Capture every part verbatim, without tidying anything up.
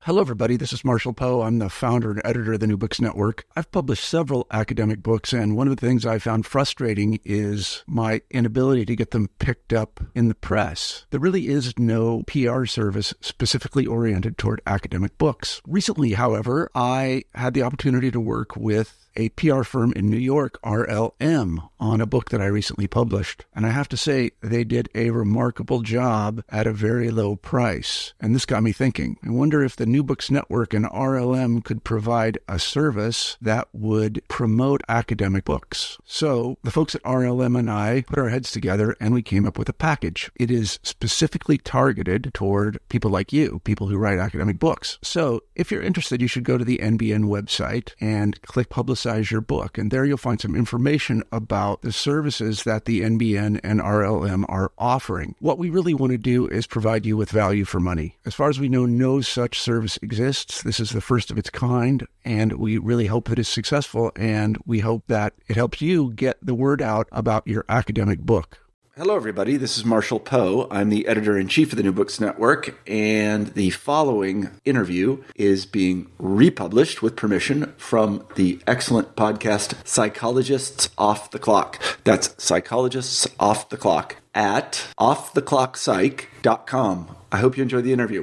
Hello, everybody. This is Marshall Poe. I'm the founder and editor of the New Books Network. I've published several academic books, and one of the things I found frustrating is my inability to get them picked up in the press. There really is no P R service specifically oriented toward academic books. Recently, however, I had the opportunity to work with a P R firm in New York, R L M, on a book that I recently published. And I have to say, they did a remarkable job at a very low price. And this got me thinking. I wonder if the New Books Network and R L M could provide a service that would promote academic books. So the folks at R L M and I put our heads together and we came up with a package. It is specifically targeted toward people like you, people who write academic books. So if you're interested, you should go to the N B N website and click Publicize your book. And there you'll find some information about the services that the N B N and R L M are offering. What we really want to do is provide you with value for money. As far as we know, no such service exists. This is the first of its kind, and we really hope that it's successful, and we hope that it helps you get the word out about your academic book. Hello, everybody. This is Marshall Poe. I'm the editor-in-chief of the New Books Network, and the following interview is being republished with permission from the excellent podcast Psychologists Off the Clock. That's Psychologists Off the Clock at off the clock psych dot com. I hope you enjoy the interview.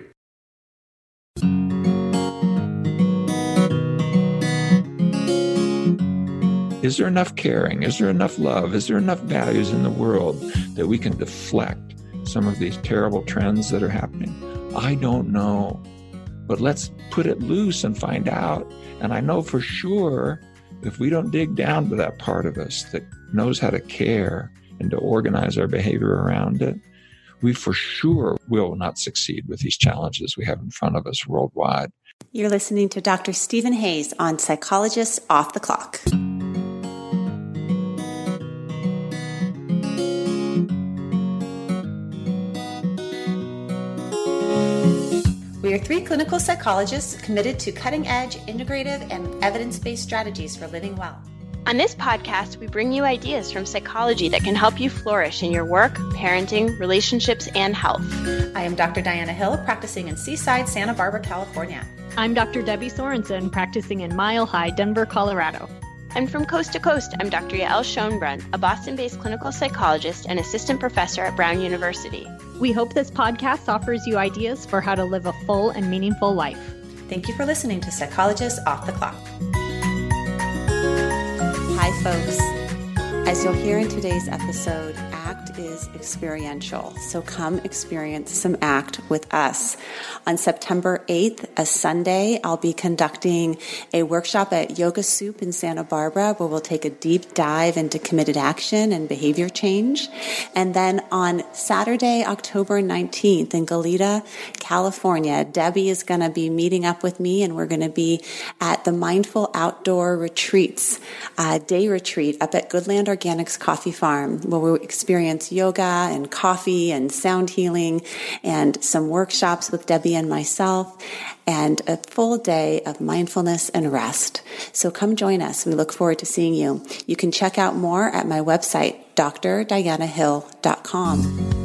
Is there enough caring? Is there enough love? Is there enough values in the world that we can deflect some of these terrible trends that are happening? I don't know, but let's put it loose and find out. And I know for sure, if we don't dig down to that part of us that knows how to care and to organize our behavior around it, we for sure will not succeed with these challenges we have in front of us worldwide. You're listening to Doctor Stephen Hayes on Psychologists Off the Clock. We are three clinical psychologists committed to cutting-edge, integrative, and evidence-based strategies for living well. On this podcast, we bring you ideas from psychology that can help you flourish in your work, parenting, relationships, and health. I am Doctor Diana Hill, practicing in Seaside, Santa Barbara, California. I'm Doctor Debbie Sorensen, practicing in Mile High, Denver, Colorado. And from coast to coast, I'm Doctor Yael Schonbrun, a Boston-based clinical psychologist and assistant professor at Brown University. We hope this podcast offers you ideas for how to live a full and meaningful life. Thank you for listening to Psychologists Off the Clock. Hi, folks. As you'll hear in today's episode, ACT is experiential. So come experience some ACT with us. On September eighth, a Sunday, I'll be conducting a workshop at Yoga Soup in Santa Barbara where we'll take a deep dive into committed action and behavior change. And then on Saturday, October nineteenth in Goleta, California, Debbie is going to be meeting up with me and we're going to be at the Mindful Outdoor Retreats, uh, day retreat up at Goodland Organics Coffee Farm, where we'll experience yoga and coffee and sound healing and some workshops with Debbie and myself and a full day of mindfulness and rest. So come join us. We look forward to seeing you. You can check out more at my website, d r diana hill dot com.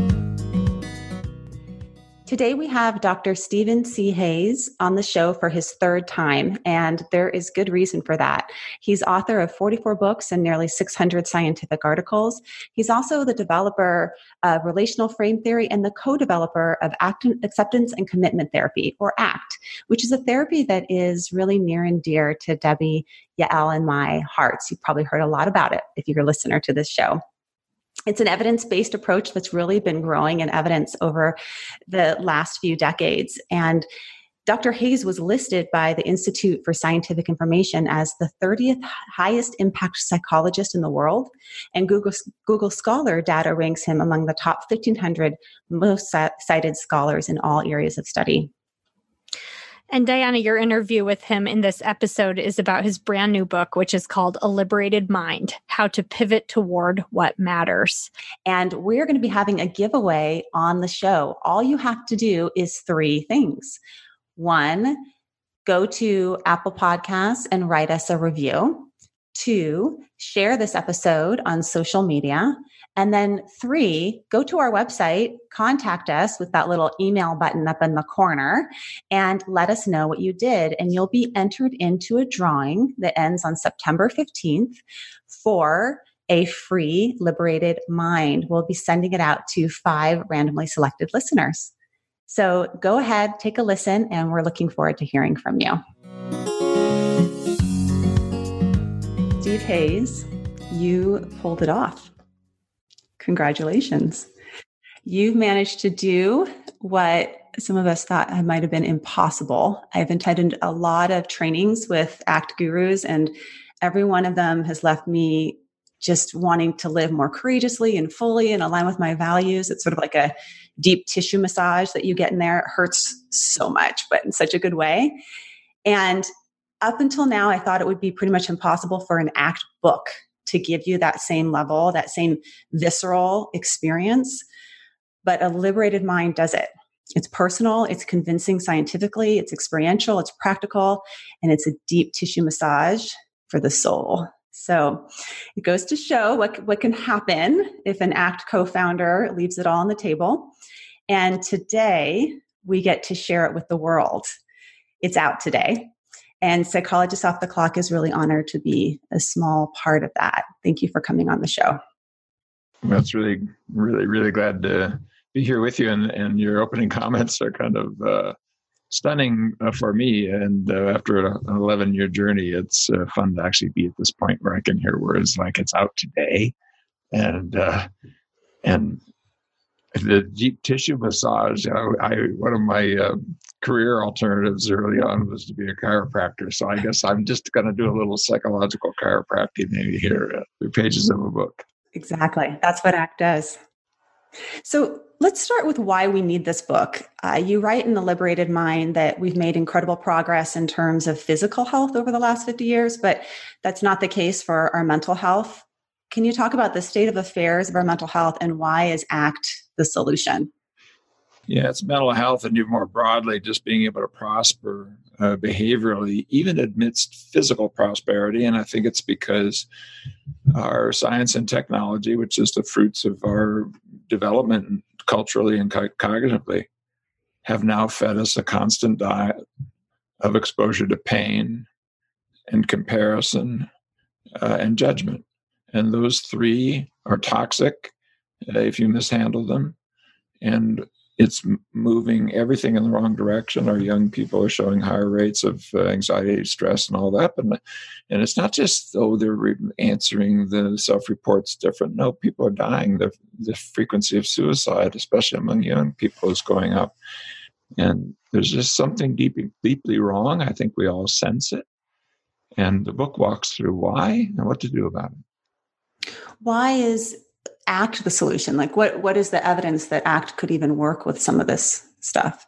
Today we have Doctor Stephen C. Hayes on the show for his third time, and there is good reason for that. He's author of forty-four books and nearly six hundred scientific articles. He's also the developer of relational frame theory and the co-developer of Act- acceptance and commitment therapy, or ACT, which is a therapy that is really near and dear to Debbie, Yael, and my hearts. You've probably heard a lot about it if you're a listener to this show. It's an evidence-based approach that's really been growing in evidence over the last few decades. And Doctor Hayes was listed by the Institute for Scientific Information as the thirtieth highest impact psychologist in the world. And Google, Google Scholar data ranks him among the top fifteen hundred most cited scholars in all areas of study. And Diana, your interview with him in this episode is about his brand new book, which is called A Liberated Mind, How to Pivot Toward What Matters. And we're going to be having a giveaway on the show. All you have to do is three things. One, go to Apple Podcasts and write us a review. Two, share this episode on social media. And then three, go to our website, contact us with that little email button up in the corner, and let us know what you did. And you'll be entered into a drawing that ends on September fifteenth for a free Liberated Mind. We'll be sending it out to five randomly selected listeners. So go ahead, take a listen, and we're looking forward to hearing from you. Steve Hayes, you pulled it off. Congratulations. You've managed to do what some of us thought might have been impossible. I've attended a lot of trainings with ACT gurus, and every one of them has left me just wanting to live more courageously and fully and align with my values. It's sort of like a deep tissue massage that you get in there. It hurts so much, but in such a good way. And up until now, I thought it would be pretty much impossible for an ACT book to give you that same level, that same visceral experience. But a liberated mind does it. It's personal, it's convincing scientifically, it's experiential, it's practical, and it's a deep tissue massage for the soul. So it goes to show what, what can happen if an ACT co-founder leaves it all on the table. And today we get to share it with the world. It's out today. And Psychologists Off the Clock is really honored to be a small part of that. Thank you for coming on the show. That's really, really, really glad to be here with you. And, and your opening comments are kind of uh, stunning uh, for me. And uh, after an eleven-year journey, it's uh, fun to actually be at this point where I can hear words like "it's out today," and uh, and the deep tissue massage. You know, I one of my uh, career alternatives early on was to be a chiropractor. So I guess I'm just going to do a little psychological chiropractic maybe here, uh, through pages of a book. Exactly, that's what ACT does. So let's start with why we need this book. Uh, you write in The Liberated Mind that we've made incredible progress in terms of physical health over the last fifty years, but that's not the case for our mental health. Can you talk about the state of affairs of our mental health and why is ACT the solution? Yeah, it's mental health and even more broadly, just being able to prosper uh, behaviorally, even amidst physical prosperity. And I think it's because our science and technology, which is the fruits of our development culturally and co- cognitively, have now fed us a constant diet of exposure to pain and comparison uh, and judgment. And those three are toxic uh, if you mishandle them. And it's moving everything in the wrong direction. Our young people are showing higher rates of uh, anxiety, stress, and all that. But, and it's not just, oh, they're re- answering the self-reports different. No, people are dying. The, the frequency of suicide, especially among young people, is going up. And there's just something deeply, deeply wrong. I think we all sense it. And the book walks through why and what to do about it. Why is ACT the solution? Like what, what is the evidence that ACT could even work with some of this stuff?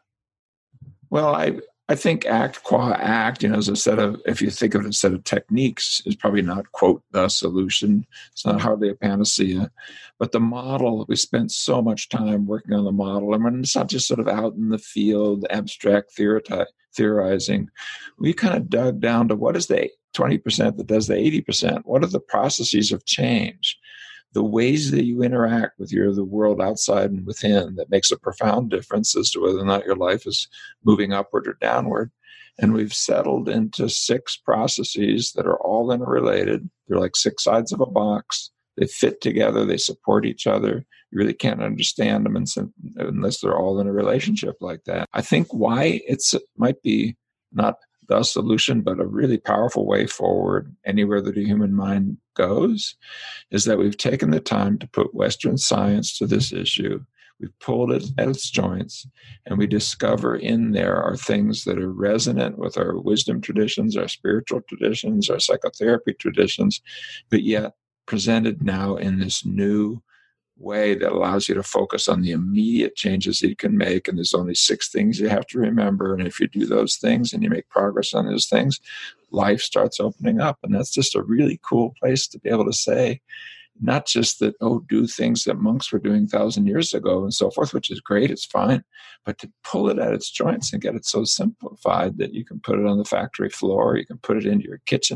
Well, I, I think ACT, qua ACT, you know, as a set of, if you think of it as a set of techniques, is probably not, quote, the solution. It's not hardly a panacea. But the model, we spent so much time working on the model. And when it's not just sort of out in the field, abstract theori- theorizing, we kind of dug down to what is the twenty percent that does the eighty percent? What are the processes of change? The ways that you interact with your the world outside and within that makes a profound difference as to whether or not your life is moving upward or downward. And we've settled into six processes that are all interrelated. They're like six sides of a box. They fit together. They support each other. You really can't understand them unless they're all in a relationship like that. I think why it's it might be not the solution, but a really powerful way forward anywhere that a human mind goes, is that we've taken the time to put Western science to this issue. We've pulled it at its joints, and we discover in there are things that are resonant with our wisdom traditions, our spiritual traditions, our psychotherapy traditions, but yet presented now in this new way that allows you to focus on the immediate changes that you can make. And there's only six things you have to remember. And if you do those things and you make progress on those things, life starts opening up. And that's just a really cool place to be able to say, not just that, oh, do things that monks were doing a thousand years ago and so forth, which is great, it's fine, but to pull it at its joints and get it so simplified that you can put it on the factory floor, you can put it into your kitchen,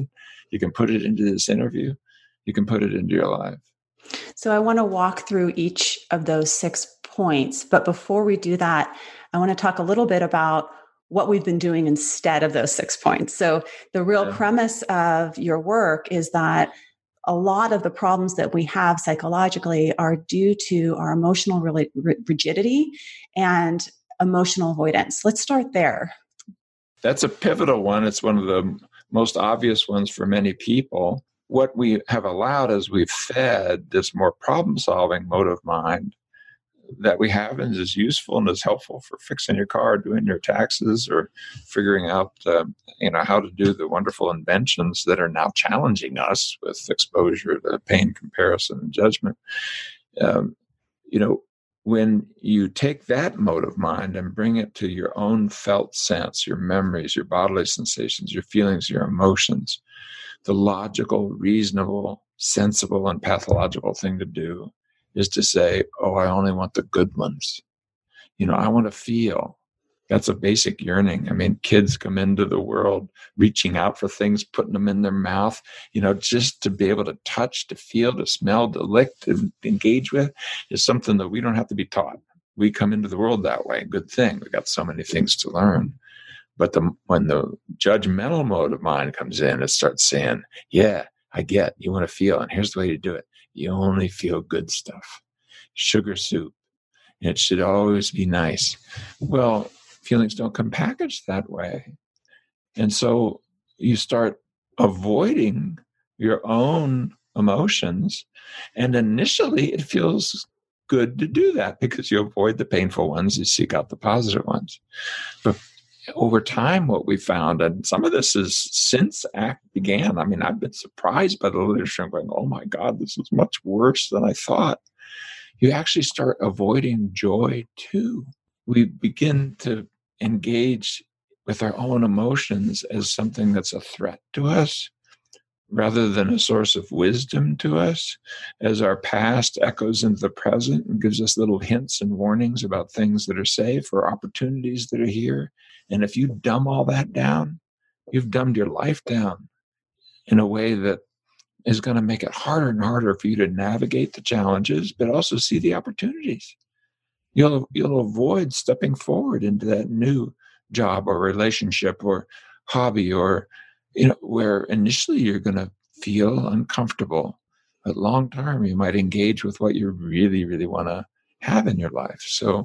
You can put it into this interview. You can put it into your life. So I want to walk through each of those six points. But before we do that, I want to talk a little bit about what we've been doing instead of those six points. So the real yeah. premise of your work is that a lot of the problems that we have psychologically are due to our emotional rigidity and emotional avoidance. Let's start there. That's a pivotal one. It's one of the most obvious ones for many people. What we have allowed as we've fed this more problem-solving mode of mind that we have and is useful and is helpful for fixing your car, doing your taxes, or figuring out uh, you know, how to do the wonderful inventions that are now challenging us with exposure to pain, comparison, and judgment. Um, you know, when you take that mode of mind and bring it to your own felt sense, your memories, your bodily sensations, your feelings, your emotions, the logical, reasonable, sensible, and pathological thing to do is to say, oh, I only want the good ones. You know, I want to feel. That's a basic yearning. I mean, kids come into the world reaching out for things, putting them in their mouth, you know, just to be able to touch, to feel, to smell, to lick, to engage with is something that we don't have to be taught. We come into the world that way. Good thing. We got so many things to learn. But the, when the judgmental mode of mind comes in, it starts saying, yeah, I get, you want to feel, and here's the way to do it. You only feel good stuff. Sugar soup. It should always be nice. Well, feelings don't come packaged that way. And so you start avoiding your own emotions. And initially it feels good to do that because you avoid the painful ones, you seek out the positive ones. But over time, what we found, and some of this is since ACT began, I mean, I've been surprised by the literature and going, oh my God, this is much worse than I thought. You actually start avoiding joy too. We begin to engage with our own emotions as something that's a threat to us rather than a source of wisdom to us, as our past echoes into the present and gives us little hints and warnings about things that are safe or opportunities that are here. And if you dumb all that down, you've dumbed your life down in a way that is going to make it harder and harder for you to navigate the challenges, but also see the opportunities. You'll you'll avoid stepping forward into that new job or relationship or hobby, or you know, where initially you're going to feel uncomfortable, but long term you might engage with what you really, really want to have in your life. So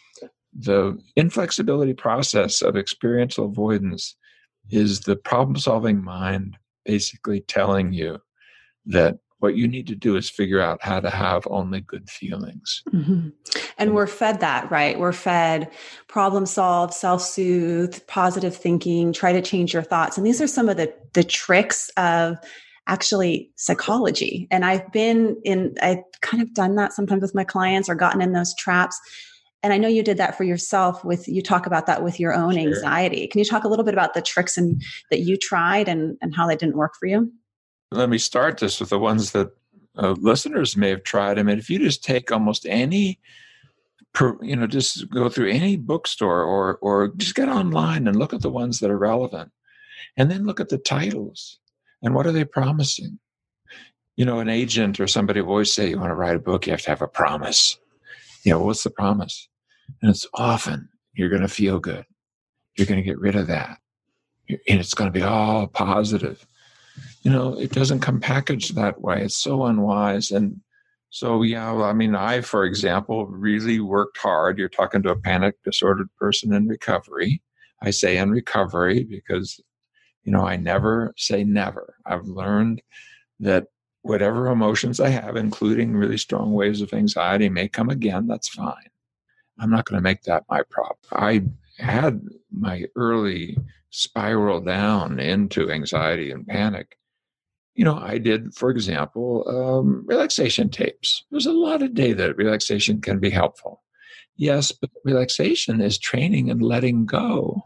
the inflexibility process of experiential avoidance is the problem-solving mind basically telling you that what you need to do is figure out how to have only good feelings. Mm-hmm. And we're fed that, right? We're fed problem solve, self-soothe, positive thinking, try to change your thoughts. And these are some of the, the tricks of actually psychology. And I've been in, I've kind of done that sometimes with my clients or gotten in those traps. And I know you did that for yourself with, you talk about that with your own sure. anxiety. Can you talk a little bit about the tricks and that you tried and, and how they didn't work for you? Let me start this with the ones that uh, listeners may have tried. I mean, if you just take almost any, per, you know, just go through any bookstore or or just get online and look at the ones that are relevant, and then look at the titles and what are they promising? You know, an agent or somebody will always say, you want to write a book, you have to have a promise. You know, what's the promise? And it's often, you're going to feel good. You're going to get rid of that. And it's going to be all positive. You know, it doesn't come packaged that way. It's so unwise. And so, yeah, well, I mean, I, for example, really worked hard. You're talking to a panic disordered person in recovery. I say in recovery because, you know, I never say never. I've learned that whatever emotions I have, including really strong waves of anxiety, may come again. That's fine. I'm not going to make that my problem. I had my early spiral down into anxiety and panic. You know, I did, for example, um, relaxation tapes. There's a lot of data that relaxation can be helpful. Yes, but relaxation is training and letting go.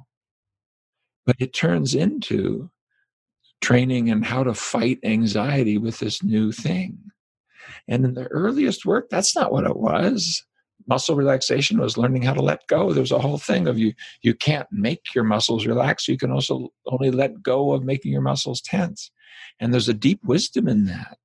But it turns into training in how to fight anxiety with this new thing. And in the earliest work, that's not what it was. muscle relaxation was learning how to let go. There was a whole thing of you, you can't make your muscles relax. You can also only let go of making your muscles tense. And there's a deep wisdom in that.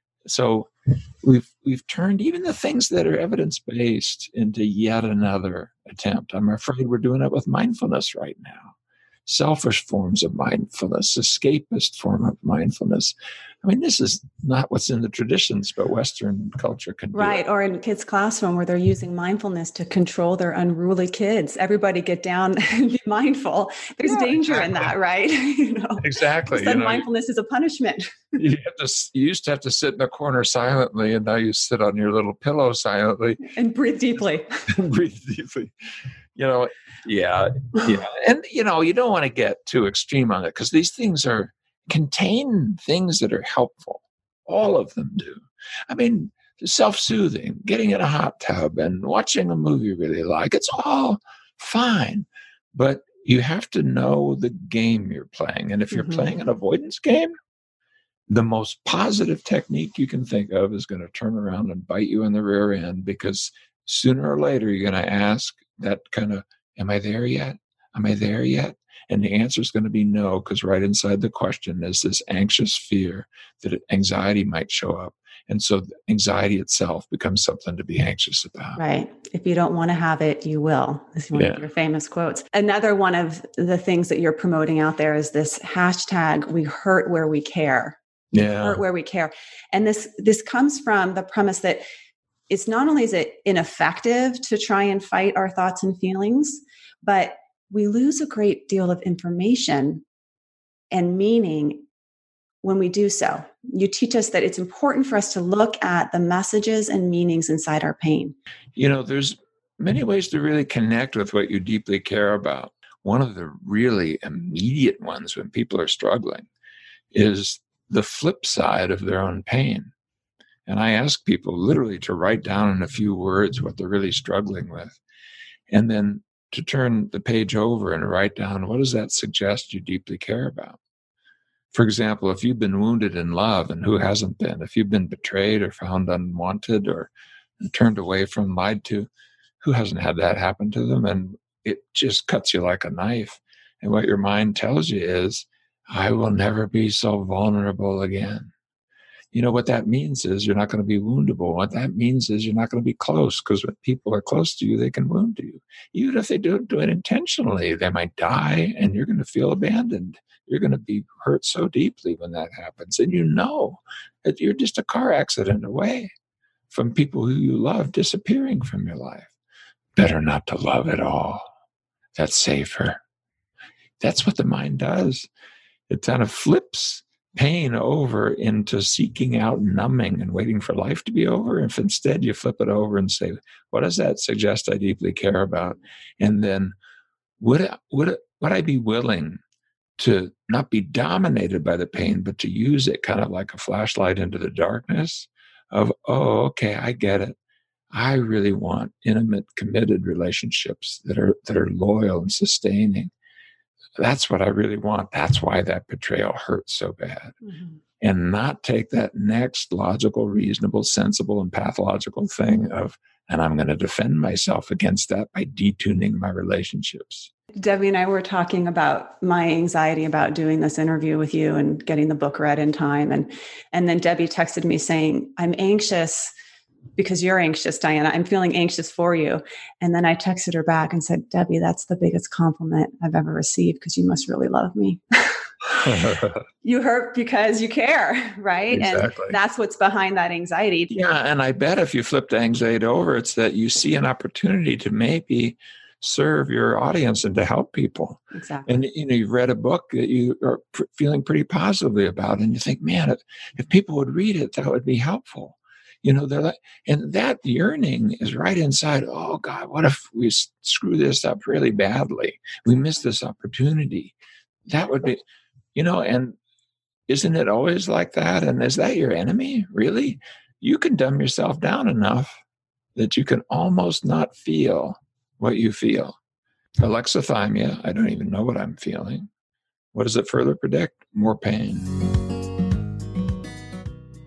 So we've we've turned even the things that are evidence-based into yet another attempt. I'm afraid we're doing it with mindfulness right now. Selfish forms of mindfulness, escapist form of mindfulness. I mean, this is not what's in the traditions, but Western culture can do Right. it. Or in kids' classroom where they're using mindfulness to control their unruly kids. Everybody get down and be mindful. There's Yeah, danger exactly. in that, right? you know, Exactly. Then You know, mindfulness is a punishment. you, have to, you used to have to sit in a corner silently, and now you sit on your little pillow silently And breathe deeply. and breathe deeply. You know, yeah, yeah. And, you know, you don't want to get too extreme on it because these things are contain things that are helpful. All of them do. I mean, self-soothing, getting in a hot tub and watching a movie you really like, it's all fine. But you have to know the game you're playing. And if you're Mhm. playing an avoidance game, the most positive technique you can think of is going to turn around and bite you in the rear end, because sooner or later you're going to ask that kind of, am I there yet? Am I there yet? And the answer is going to be no, because right inside the question is this anxious fear that anxiety might show up. And so anxiety itself becomes something to be anxious about. Right. If you don't want to have it, you will. This is one Yeah. of your famous quotes. Another one of the things that you're promoting out there is this hashtag, we hurt where we care. Yeah. Hurt where we care. And this this comes from the premise that it's not only is it ineffective to try and fight our thoughts and feelings, but we lose a great deal of information and meaning when we do so. You teach us that it's important for us to look at the messages and meanings inside our pain. You know, there's many ways to really connect with what you deeply care about. One of the really immediate ones when people are struggling is the flip side of their own pain. And I ask people literally to write down in a few words what they're really struggling with. And then to turn the page over and write down, what does that suggest you deeply care about? For example, if you've been wounded in love, and who hasn't been? If you've been betrayed or found unwanted or turned away from, lied to, who hasn't had that happen to them? And it just cuts you like a knife. And what your mind tells you is, I will never be so vulnerable again. You know, what that means is you're not going to be woundable. What that means is you're not going to be close, because when people are close to you, they can wound you. Even if they don't do it intentionally, they might die and you're going to feel abandoned. You're going to be hurt so deeply when that happens. And you know that you're just a car accident away from people who you love disappearing from your life. Better not to love at all. That's safer. That's what the mind does. It kind of flips pain over into seeking out numbing and waiting for life to be over. If instead you flip it over and say, what does that suggest I deeply care about? And then would, would, would I be willing to not be dominated by the pain, but to use it kind of like a flashlight into the darkness of, oh, okay, I get it. I really want intimate, committed relationships that are that are loyal and sustaining. That's what I really want. That's why that betrayal hurts so bad. Mm-hmm. And not take that next logical, reasonable, sensible, and pathological thing of, and I'm going to defend myself against that by detuning my relationships. Debbie and I were talking about my anxiety about doing this interview with you and getting the book read in time. And, and then Debbie texted me saying, I'm anxious because you're anxious, Diana. I'm feeling anxious for you. And then I texted her back and said, Debbie, that's the biggest compliment I've ever received, because you must really love me. You hurt because you care, right? Exactly. And that's what's behind that anxiety. Yeah, and I bet if you flip the anxiety over, it's that you see an opportunity to maybe serve your audience and to help people. Exactly. And you know, you've read a book that you are pr- feeling pretty positively about, and you think, man, if, if people would read it, that would be helpful. You know, they're like, and that yearning is right inside. Oh God, what if we screw this up really badly? We miss this opportunity. That would be, you know, and isn't it always like that? And is that your enemy? Really? You can dumb yourself down enough that you can almost not feel what you feel. Alexithymia, I don't even know what I'm feeling. What does it further predict? More pain.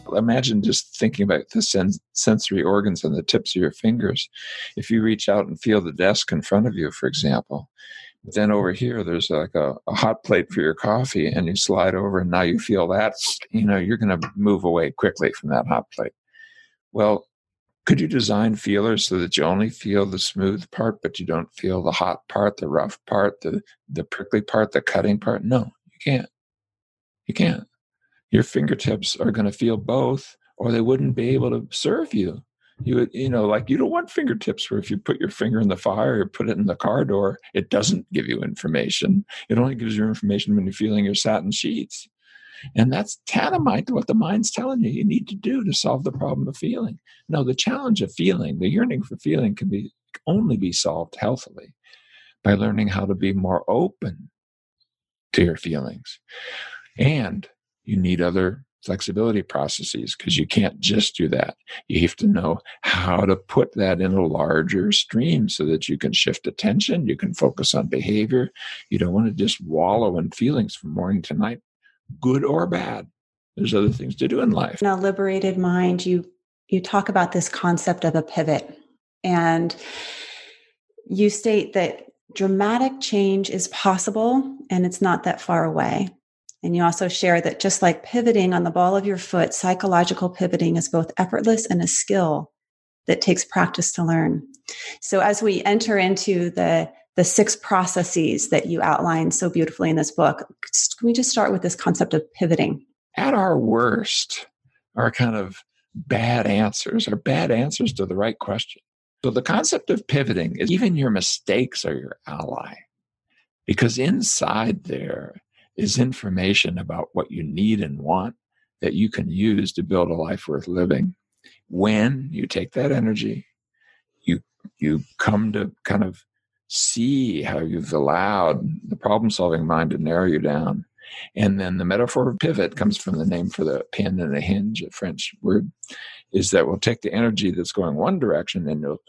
Imagine just thinking about the sen- sensory organs on the tips of your fingers. If you reach out and feel the desk in front of you, for example, then over here, there's like a, a hot plate for your coffee, and you slide over and now you feel that, you know, you're going to move away quickly from that hot plate. Well, could you design feelers so that you only feel the smooth part, but you don't feel the hot part, the rough part, the, the prickly part, the cutting part? No, you can't. You can't. Your fingertips are going to feel both, or they wouldn't be able to serve you. You would, you know, like you don't want fingertips where if you put your finger in the fire or put it in the car door, it doesn't give you information. It only gives you information when you're feeling your satin sheets. And that's tantamount to what the mind's telling you you need to do to solve the problem of feeling. No, the challenge of feeling, the yearning for feeling can be only be solved healthily by learning how to be more open to your feelings. And you need other flexibility processes because you can't just do that. You have to know how to put that in a larger stream so that you can shift attention, you can focus on behavior. You don't want to just wallow in feelings from morning to night, good or bad. There's other things to do in life. In A Liberated Mind, you you talk about this concept of a pivot, and you state that dramatic change is possible and it's not that far away. And you also share that just like pivoting on the ball of your foot, psychological pivoting is both effortless and a skill that takes practice to learn. So as we enter into the the six processes that you outline so beautifully in this book, can we just start with this concept of pivoting? At our worst, our kind of bad answers are bad answers to the right question. So the concept of pivoting is even your mistakes are your ally, because inside there is information about what you need and want that you can use to build a life worth living. When you take that energy, you you come to kind of see how you've allowed the problem-solving mind to narrow you down. And then the metaphor of pivot comes from the name for the pin and a hinge, a French word, is that we'll take the energy that's going one direction and you'll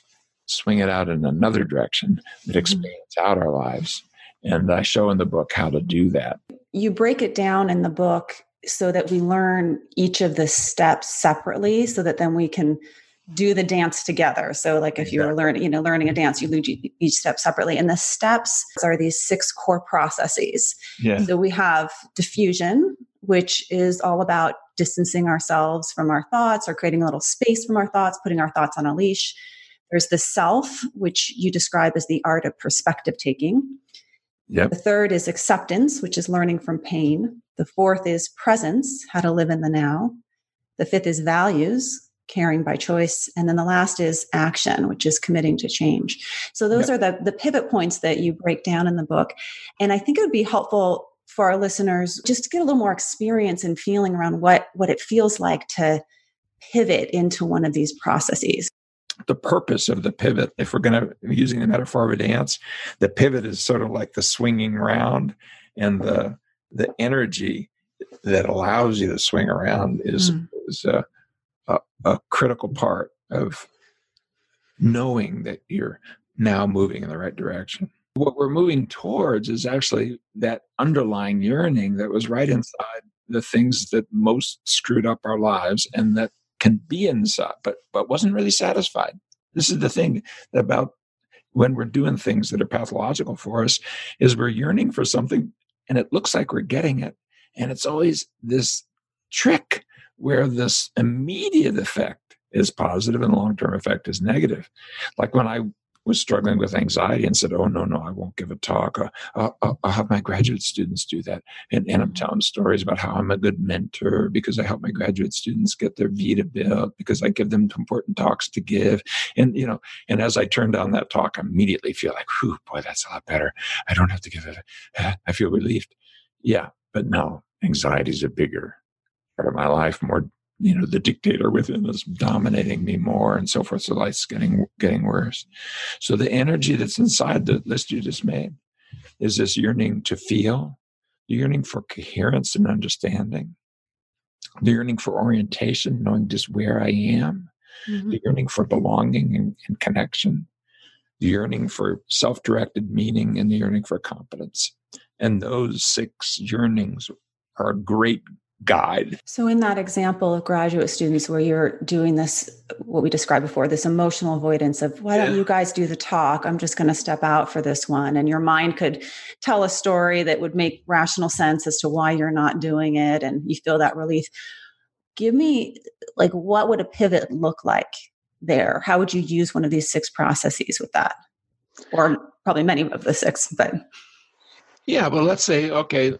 swing it out in another direction that expands out our lives. And I show in the book how to do that. You break it down in the book so that we learn each of the steps separately so that then we can do the dance together. So like if you're learning, you know, learning a dance, you learn each step separately. And the steps are these six core processes. Yeah. So we have diffusion, which is all about distancing ourselves from our thoughts or creating a little space from our thoughts, putting our thoughts on a leash. There's the self, which you describe as the art of perspective taking. Yep. The third is acceptance, which is learning from pain. The fourth is presence, how to live in the now. The fifth is values, caring by choice. And then the last is action, which is committing to change. So those yep. are the, the pivot points that you break down in the book. And I think it would be helpful for our listeners just to get a little more experience and feeling around what, what it feels like to pivot into one of these processes. The purpose of the pivot, if we're going to be using the metaphor of a dance, the pivot is sort of like the swinging round, and the the energy that allows you to swing around is, mm. is a, a, a critical part of knowing that you're now moving in the right direction. What we're moving towards is actually that underlying yearning that was right inside the things that most screwed up our lives and that can be inside, but but wasn't really satisfied. This is the thing about when we're doing things that are pathological for us, is we're yearning for something and it looks like we're getting it. And it's always this trick where this immediate effect is positive and long-term effect is negative. Like when I was struggling with anxiety and said, oh, no, no, I won't give a talk. Uh, I'll, I'll have my graduate students do that. And, and I'm telling stories about how I'm a good mentor because I help my graduate students get their Vita built, because I give them important talks to give. And, you know, and as I turn down that talk, I immediately feel like, whew, boy, that's a lot better. I don't have to give it. A, I feel relieved. Yeah, but no, anxiety is a bigger part of my life, more, you know, the dictator within is dominating me more and so forth. So life's getting, getting worse. So the energy that's inside the list you just made is this yearning to feel, the yearning for coherence and understanding, the yearning for orientation, knowing just where I am, mm-hmm. the yearning for belonging and, and connection, the yearning for self-directed meaning, and the yearning for competence. And those six yearnings are great guide. So in that example of graduate students where you're doing this, what we described before, this emotional avoidance of, why don't Yeah. you guys do the talk? I'm just going to step out for this one. And your mind could tell a story that would make rational sense as to why you're not doing it. And you feel that relief. Give me, like, what would a pivot look like there? How would you use one of these six processes with that? Or probably many of the six, but. Yeah, well, let's say, okay,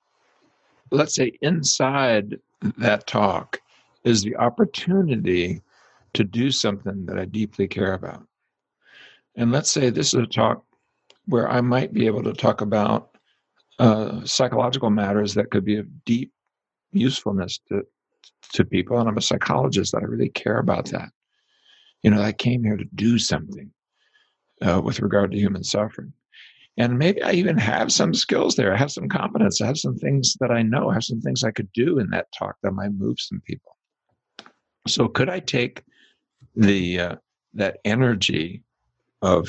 let's say inside that talk is the opportunity to do something that I deeply care about. And let's say this is a talk where I might be able to talk about uh, psychological matters that could be of deep usefulness to, to people. And I'm a psychologist, that I really care about that. You know, I came here to do something uh, with regard to human suffering. And maybe I even have some skills there. I have some competence. I have some things that I know. I have some things I could do in that talk that might move some people. So could I take the uh, that energy of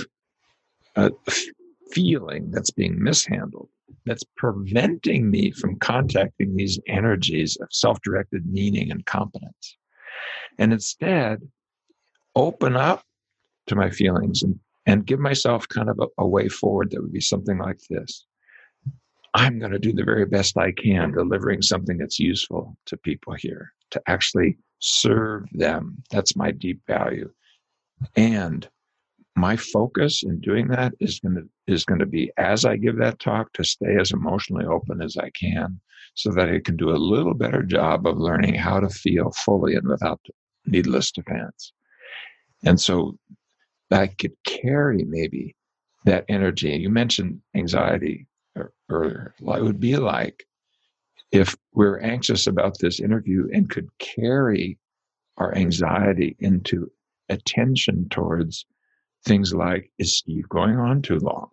a feeling that's being mishandled, that's preventing me from contacting these energies of self-directed meaning and competence, and instead open up to my feelings and and give myself kind of a, a way forward that would be something like this. I'm going to do the very best I can, delivering something that's useful to people here, to actually serve them. That's my deep value. And my focus in doing that is going to is going to be, as I give that talk, to stay as emotionally open as I can, so that I can do a little better job of learning how to feel fully and without needless defense. And so I could carry maybe that energy. You mentioned anxiety earlier. It would be like if we're anxious about this interview and could carry our anxiety into attention towards things like, is Steve going on too long?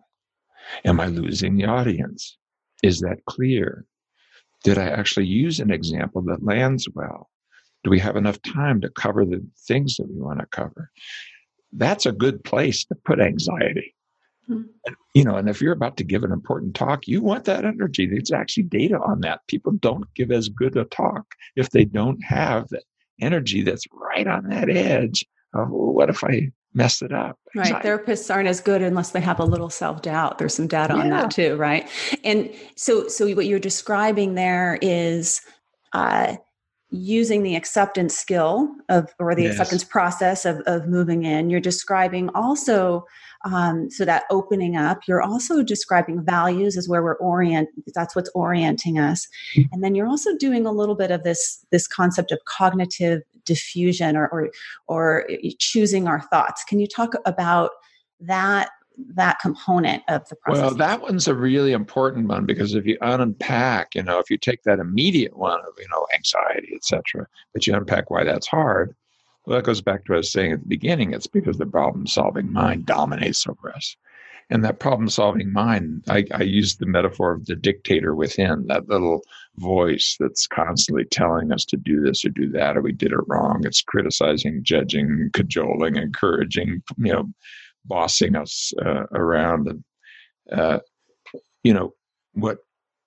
Am I losing the audience? Is that clear? Did I actually use an example that lands well? Do we have enough time to cover the things that we want to cover? That's a good place to put anxiety. Mm-hmm. And, you know, and if you're about to give an important talk, you want that energy. There's actually data on that. People don't give as good a talk if they don't have that energy that's right on that edge of, well, what if I mess it up? Right. Anxiety. Therapists aren't as good unless they have a little self-doubt. There's some data yeah. on that too, right? And so, so what you're describing there is, uh, using the acceptance skill of, or the yes. acceptance process of, of moving in. You're describing also, um, so that opening up, you're also describing values as where we're orient. That's what's orienting us. And then you're also doing a little bit of this, this concept of cognitive diffusion or, or, or choosing our thoughts. Can you talk about that, that component of the process? Well, that one's a really important one, because if you unpack, you know, if you take that immediate one of, you know, anxiety, et cetera, but you unpack why that's hard, well, that goes back to what I was saying at the beginning. It's because the problem-solving mind dominates over us. And that problem-solving mind, I, I use the metaphor of the dictator within, that little voice that's constantly telling us to do this or do that, or we did it wrong. It's criticizing, judging, cajoling, encouraging, you know, bossing us uh, around. And, uh, you know, what,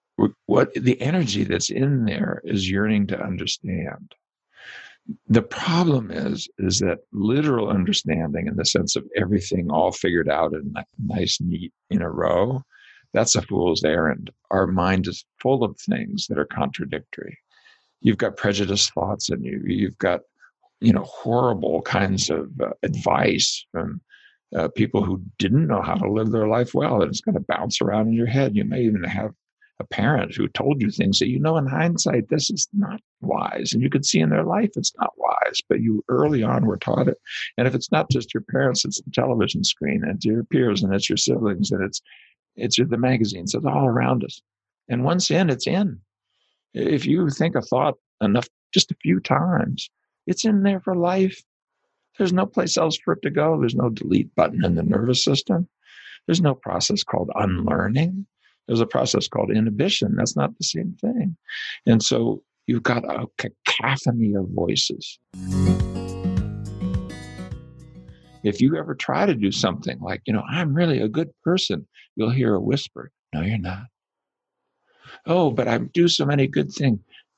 what the energy that's in there is yearning to understand. The problem is, is that literal understanding, in the sense of everything all figured out in a nice, neat in a row, that's a fool's errand. Our mind is full of things that are contradictory. You've got prejudiced thoughts in you. You've got, you know, horrible kinds of uh, advice from uh, people who didn't know how to live their life well, and it's going to bounce around in your head. You may even have a parent who told you things that, you know, in hindsight, this is not wise. And you could see in their life it's not wise, but you early on were taught it. And if it's not just your parents, it's the television screen, and it's your peers, and it's your siblings, and it's it's the magazines. It's all around us. And once in, it's in. If you think a thought enough, just a few times, it's in there for life. There's no place else for it to go. There's no delete button in the nervous system. There's no process called unlearning. There's a process called inhibition. That's not the same thing. And so you've got a cacophony of voices. If you ever try to do something like, you know, I'm really a good person, you'll hear a whisper, no, you're not. Oh, but I do so many good things.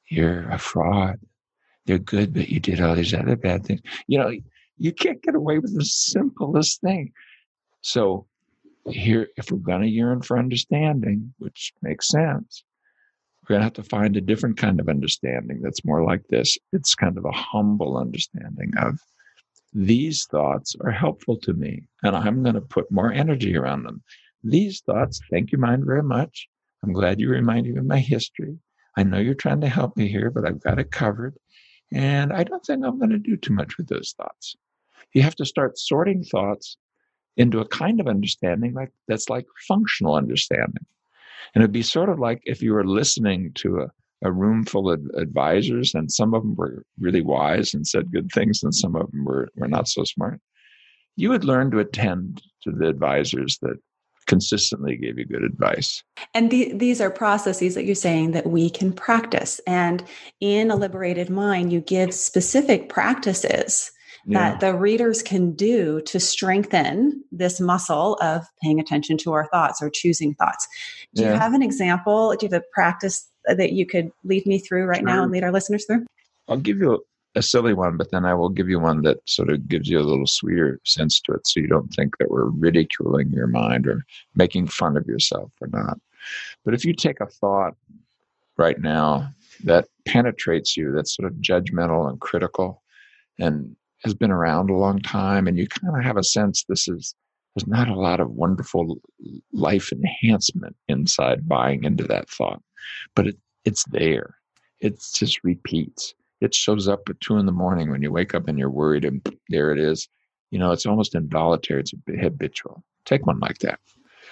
you're a fraud. They're good, but you did all these other bad things. You know, you can't get away with the simplest thing. So here, if we're going to yearn for understanding, which makes sense, we're going to have to find a different kind of understanding that's more like this. It's kind of a humble understanding of these thoughts are helpful to me, and I'm going to put more energy around them. These thoughts, thank you, mind, very much. I'm glad you reminded me of my history. I know you're trying to help me here, but I've got it covered. And I don't think I'm going to do too much with those thoughts. You have to start sorting thoughts into a kind of understanding like that's like functional understanding. And it'd be sort of like if you were listening to a, a room full of advisors, and some of them were really wise and said good things, and some of them were, were not so smart. You would learn to attend to the advisors that consistently gave you good advice. And the, these are processes that you're saying that we can practice. And in A Liberated Mind, you give specific practices Yeah. that the readers can do to strengthen this muscle of paying attention to our thoughts or choosing thoughts. Do Yeah. you have an example? Do you have a practice that you could lead me through right now Sure. and lead our listeners through? I'll give you a, a silly one, but then I will give you one that sort of gives you a little sweeter sense to it, so you don't think that we're ridiculing your mind or making fun of yourself or not. But if you take a thought right now that penetrates you, that's sort of judgmental and critical and has been around a long time, and you kind of have a sense this is, there's not a lot of wonderful life enhancement inside buying into that thought, but it, it's there. It just repeats. It shows up at two in the morning when you wake up and you're worried, and there it is. You know, it's almost involuntary. It's habitual. Take one like that.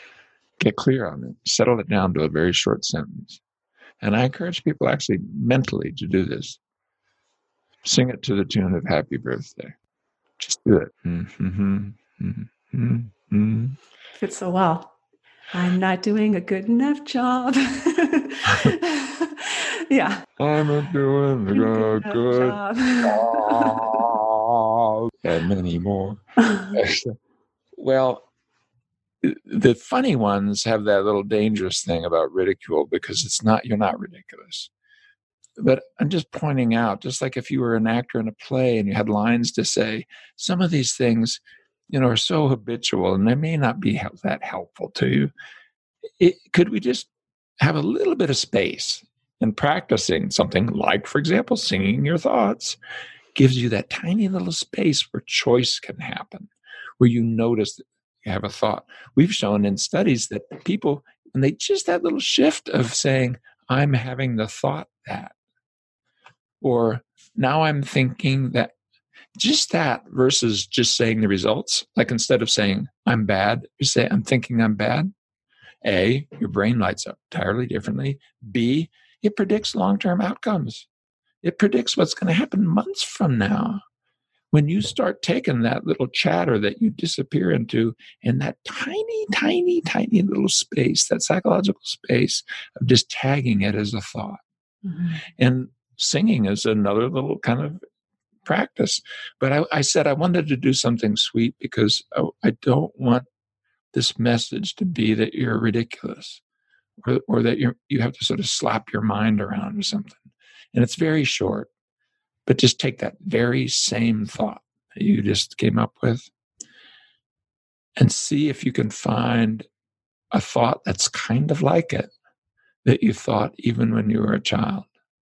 Get clear on it. Settle it down to a very short sentence. And I encourage people actually mentally to do this. Sing it to the tune of Happy Birthday. Just do it. Mm-hmm. Mm-hmm. Mm-hmm. Fits so well. I'm not doing a good enough job. Yeah. I'm not doing a good, good job. job. And many more. Well, the funny ones have that little dangerous thing about ridicule, because it's not, you're not ridiculous. But I'm just pointing out, just like if you were an actor in a play and you had lines to say, some of these things, you know, are so habitual and they may not be that helpful to you. It, could we just have a little bit of space? And practicing something like, for example, singing your thoughts gives you that tiny little space where choice can happen, where you notice that you have a thought. We've shown in studies that people, when they just that little shift of saying, I'm having the thought that, or now I'm thinking that, just that versus just saying the results. Like instead of saying, I'm bad, you say, I'm thinking I'm bad. A, your brain lights up entirely differently. B, it predicts long-term outcomes. It predicts what's going to happen months from now. When you start taking that little chatter that you disappear into in that tiny, tiny, tiny little space, that psychological space of just tagging it as a thought. Mm-hmm. And singing is another little kind of practice. But I, I said I wanted to do something sweet because I, I don't want this message to be that you're ridiculous. Or, or that you you have to sort of slap your mind around or something. And it's very short, but just take that very same thought that you just came up with and see if you can find a thought that's kind of like it, that you thought even when you were a child.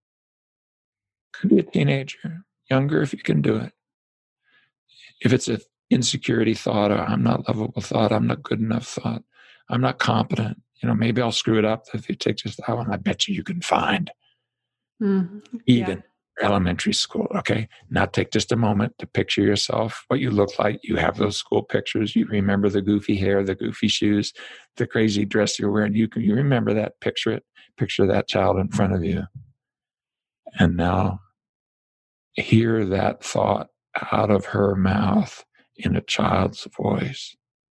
Could be a teenager, younger if you can do it. If it's an insecurity thought, or I'm not lovable thought, I'm not good enough thought, I'm not competent, you know, maybe I'll screw it up. If you take just that one, I bet you you can find mm-hmm. even yeah. elementary school. Okay. Now take just a moment to picture yourself, what you look like. You have those school pictures. You remember the goofy hair, the goofy shoes, the crazy dress you're wearing. You can, you remember that, picture it, picture that child in front of you. And now hear that thought out of her mouth in a child's voice.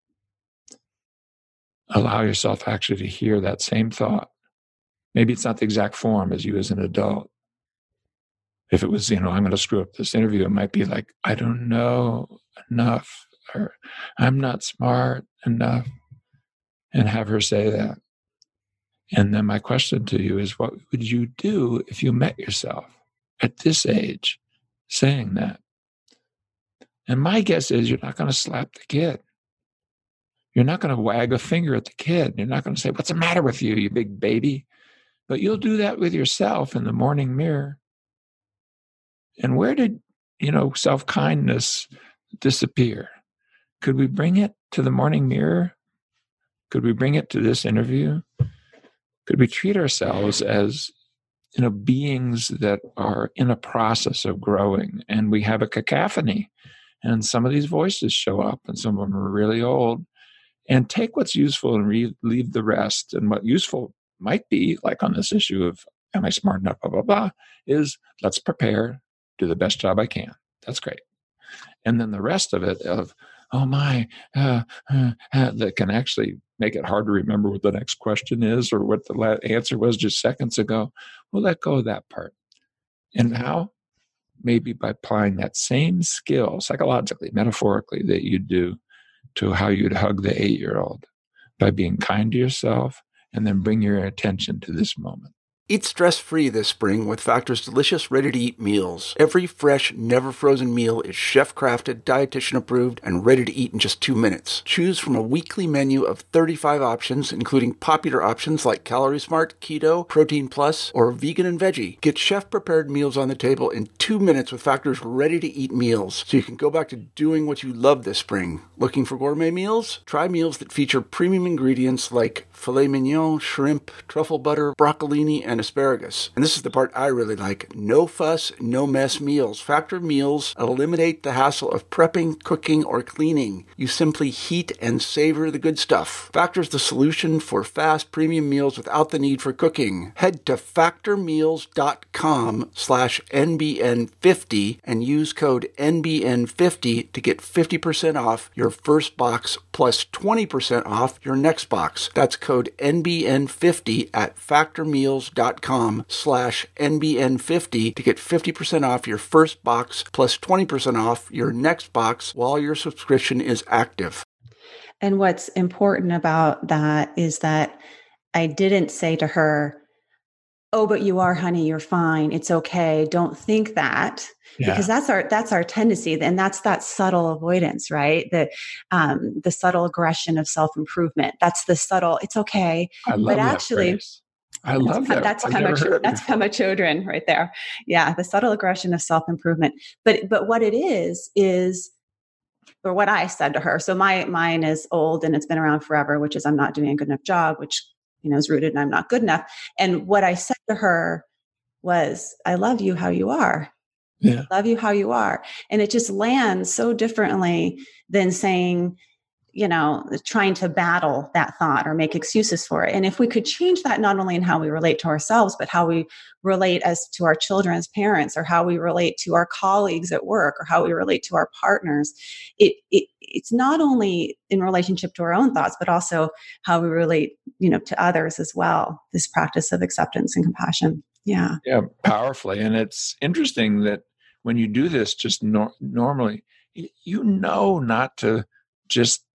Allow yourself actually to hear that same thought. Maybe it's not the exact form as you as an adult. If it was, you know, I'm going to screw up this interview, it might be like, I don't know enough, or I'm not smart enough, and have her say that. And then my question to you is, what would you do if you met yourself at this age saying that? And my guess is you're not going to slap the kid. You're not going to wag a finger at the kid. You're not going to say, what's the matter with you, you big baby? But you'll do that with yourself in the morning mirror. And where did, you know, self-kindness disappear? Could we bring it to the morning mirror? Could we bring it to this interview? Could we treat ourselves as, you know, beings that are in a process of growing, and we have a cacophony, and some of these voices show up, and some of them are really old, and take what's useful and re- leave the rest. And what useful might be, like on this issue of, am I smart enough, blah, blah, blah, is let's prepare, do the best job I can. That's great. And then the rest of it of, oh my, uh, uh, uh, that can actually make it hard to remember what the next question is or what the la- answer was just seconds ago. We'll let go of that part. And how? Maybe by applying that same skill psychologically, metaphorically, that you do to how you'd hug the eight-year-old, by being kind to yourself and then bring your attention to this moment. Eat stress-free this spring with Factor's delicious, ready-to-eat meals. Every fresh, never-frozen meal is chef-crafted, dietitian-approved, and ready to eat in just two minutes. Choose from a weekly menu of thirty-five options, including popular options like Calorie Smart, Keto, Protein Plus, or Vegan and Veggie. Get chef-prepared meals on the table in two minutes with Factor's ready-to-eat meals, so you can go back to doing what you love this spring. Looking for gourmet meals? Try meals that feature premium ingredients like filet mignon, shrimp, truffle butter, broccolini, and asparagus. And this is the part I really like. No fuss, no mess meals. Factor meals eliminate the hassle of prepping, cooking, or cleaning. You simply heat and savor the good stuff. Factor's the solution for fast premium meals without the need for cooking. Head to factormeals.com slash NBN50 and use code N B N fifty to get fifty percent off your first box plus twenty percent off your next box. That's code N B N fifty at factormeals.com slash NBN50 to get fifty percent off your first box plus twenty percent off your next box while your subscription is active. And what's important about that is that I didn't say to her, oh, but you are, honey, you're fine. It's okay. Don't think that. Yeah. Because that's our that's our tendency, and that's that subtle avoidance, right? The um, the subtle aggression of self-improvement. That's the subtle. It's okay, I love but that actually, phrase. I love that. That's Pema, that's Pema Chodron right there. Yeah, the subtle aggression of self-improvement. But but what it is is, or what I said to her. So my mine is old and it's been around forever, which is I'm not doing a good enough job, which you know is rooted in I'm not good enough. And what I said to her was, I love you how you are. Yeah. Love you how you are. And it just lands so differently than saying, you know, trying to battle that thought or make excuses for it. And if we could change that, not only in how we relate to ourselves, but how we relate as to our children as parents, or how we relate to our colleagues at work, or how we relate to our partners, it, it it's not only in relationship to our own thoughts, but also how we relate, you know, to others as well. This practice of acceptance and compassion. Yeah. Yeah, powerfully. And it's interesting that when you do this just nor- normally, you know not to just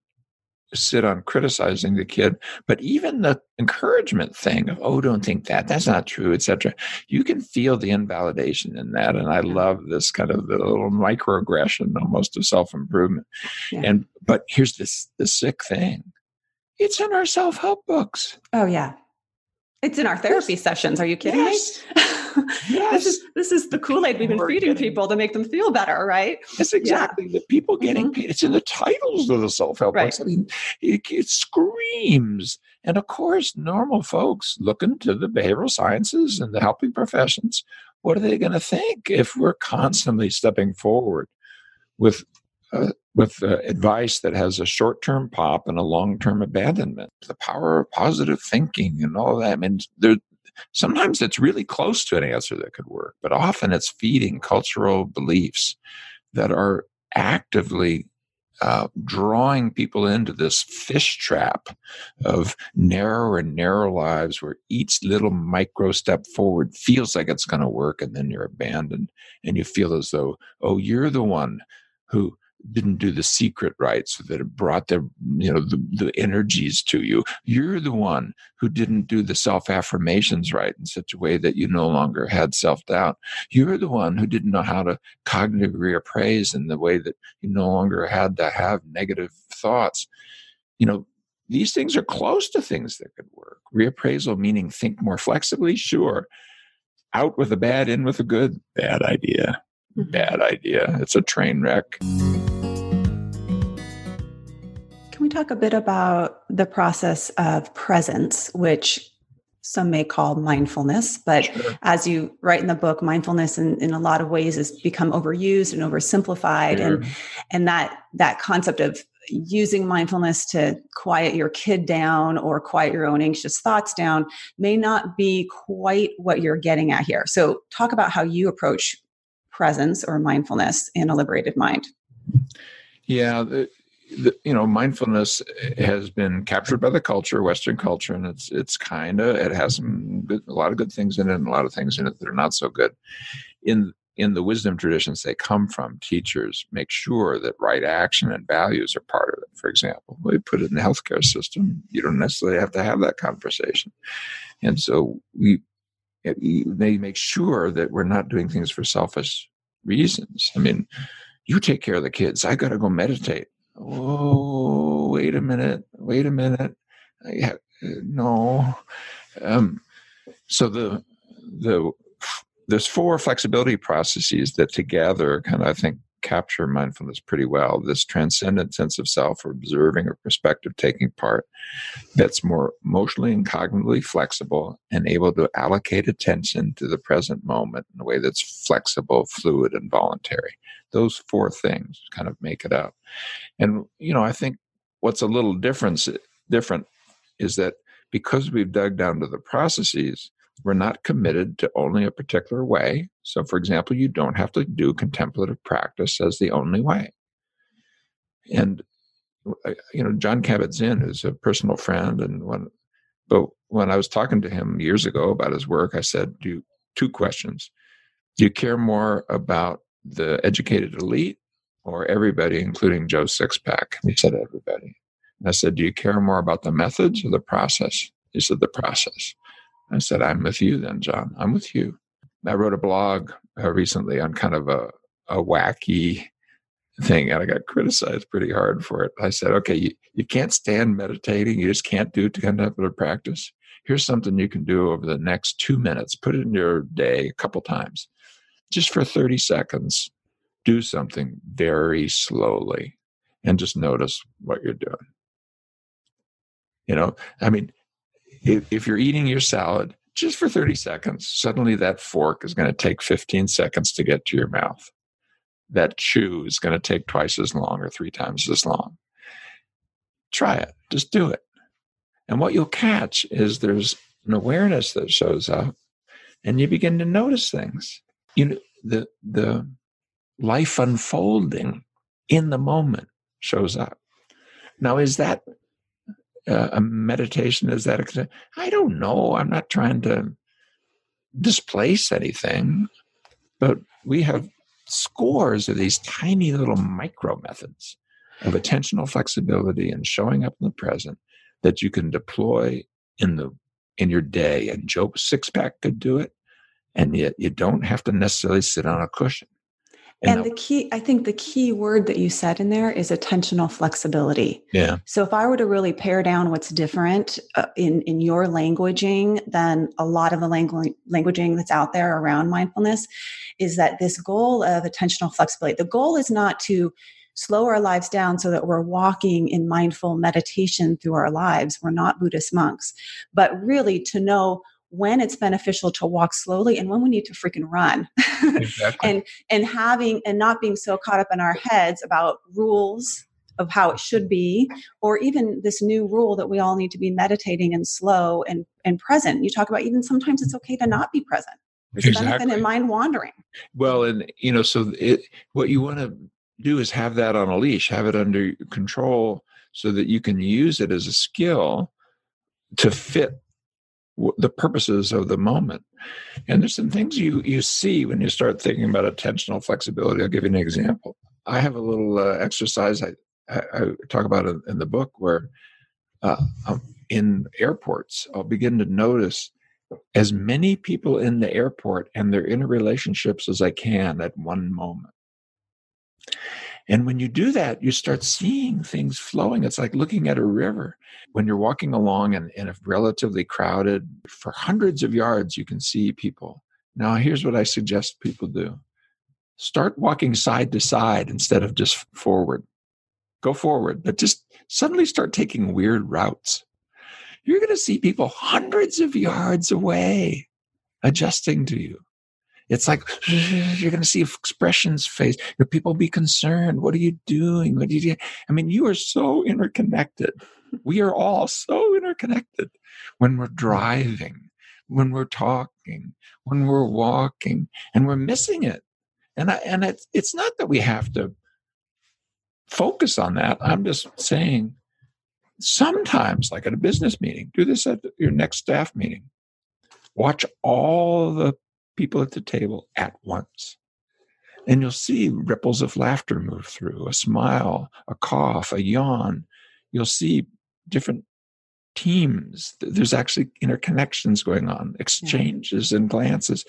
sit on criticizing the kid, but even the encouragement thing of, oh, don't think that, that's not true, et cetera. You can feel the invalidation in that. And I love this kind of the little microaggression almost of self-improvement. Yeah. And, but here's this, the sick thing. It's in our self-help books. Oh yeah. It's in our therapy yes. sessions. Are you kidding yes. me? Yes. This is this is the Kool-Aid we've been We're feeding getting, people to make them feel better, right? That's exactly yeah. the people getting mm-hmm. paid. It's in the titles of the self-help right. books. I mean, it, it screams. And of course, normal folks looking to the behavioral sciences and the helping professions, what are they going to think if we're constantly stepping forward with uh, with uh, advice that has a short-term pop and a long-term abandonment? The power of positive thinking and all that. I mean, there. Sometimes it's really close to an answer that could work, but often it's feeding cultural beliefs that are actively uh, drawing people into this fish trap of narrower and narrow lives where each little micro step forward feels like it's going to work, and then you're abandoned and you feel as though, oh, you're the one who didn't do the secret right so that it brought the, you know, the, the energies to you. You're the one who didn't do the self-affirmations right in such a way that you no longer had self-doubt. You're the one who didn't know how to cognitively reappraise in the way that you no longer had to have negative thoughts. You know, these things are close to things that could work. Reappraisal meaning think more flexibly, sure. Out with the bad, in with the good, bad idea. Bad idea. It's a train wreck. Can we talk a bit about the process of presence, which some may call mindfulness, but Sure. as you write in the book, mindfulness in, in a lot of ways has become overused and oversimplified. Sure. And, and that, that concept of using mindfulness to quiet your kid down or quiet your own anxious thoughts down may not be quite what you're getting at here. So talk about how you approach presence or mindfulness in a liberated mind. Yeah. The, the, you know, mindfulness has been captured by the culture, Western culture, and it's it's kind of, it has some good, a lot of good things in it and a lot of things in it that are not so good. In in the wisdom traditions they come from, teachers make sure that right action and values are part of it. For example, we put it in the healthcare system. You don't necessarily have to have that conversation. And so we they make sure that we're not doing things for selfish reasons. I mean, you take care of the kids. I got to go meditate. Oh, wait a minute. Wait a minute. I have, no. Um, so the the there's four flexibility processes that together kind of, I think, capture mindfulness pretty well. This transcendent sense of self, or observing or perspective taking part, that's more emotionally and cognitively flexible and able to allocate attention to the present moment in a way that's flexible, fluid, and voluntary. Those four things kind of make it up. And, you know, I think what's a little difference, different is that because we've dug down to the processes, we're not committed to only a particular way. So, for example, you don't have to do contemplative practice as the only way. And, you know, Jon Kabat-Zinn is a personal friend. And when, but when I was talking to him years ago about his work, I said, do you, two questions. Do you care more about the educated elite or everybody, including Joe Sixpack? And he said, everybody. And I said, do you care more about the methods or the process? He said, the process. I said, I'm with you then, John. I'm with you. I wrote a blog uh, recently on kind of a, a wacky thing, and I got criticized pretty hard for it. I said, okay, you, you can't stand meditating. You just can't do contemplative practice. Here's something you can do over the next two minutes. Put it in your day a couple times. Just for thirty seconds, do something very slowly and just notice what you're doing. You know, I mean, if, if you're eating your salad, just for thirty seconds, suddenly that fork is going to take fifteen seconds to get to your mouth. That chew is going to take twice as long or three times as long. Try it. Just do it. And what you'll catch is there's an awareness that shows up, and you begin to notice things. You know, the the life unfolding in the moment shows up. Now, is that uh, a meditation? Is that a, I don't know. I'm not trying to displace anything, but we have scores of these tiny little micro methods of attentional flexibility and showing up in the present that you can deploy in the in your day. And Joe Sixpack could do it, and yet you don't have to necessarily sit on a cushion. And, and the key, I think the key word that you said in there is attentional flexibility. Yeah. So if I were to really pare down what's different uh, in, in your languaging than a lot of the langu- languaging that's out there around mindfulness, is that this goal of attentional flexibility, the goal is not to slow our lives down so that we're walking in mindful meditation through our lives. We're not Buddhist monks, but really to know when it's beneficial to walk slowly and when we need to freaking run. Exactly. and and having and not being so caught up in our heads about rules of how it should be, or even this new rule that we all need to be meditating and slow and, and present. You talk about even sometimes it's okay to not be present. There's Exactly. benefit in mind wandering. Well, and you know, so it, what you want to do is have that on a leash, have it under control so that you can use it as a skill to fit the purposes of the moment. And there's some things you, you see when you start thinking about attentional flexibility. I'll give you an example. I have a little uh, exercise I, I, I talk about in, in the book where uh, um, in airports, I'll begin to notice as many people in the airport and their interrelationships as I can at one moment. And when you do that, you start seeing things flowing. It's like looking at a river. When you're walking along in, in a relatively crowded, for hundreds of yards, you can see people. Now, here's what I suggest people do. Start walking side to side instead of just forward. Go forward, but just suddenly start taking weird routes. You're going to see people hundreds of yards away adjusting to you. It's like you're going to see expressions face. People be concerned. What are you doing? What do you do? I mean, you are so interconnected. We are all so interconnected when we're driving, when we're talking, when we're walking, and we're missing it. And I, and it's it's not that we have to focus on that. I'm just saying sometimes, like at a business meeting, do this at your next staff meeting. Watch all the people at the table at once. And you'll see ripples of laughter move through, a smile, a cough, a yawn. You'll see different teams. There's actually interconnections going on, exchanges and glances.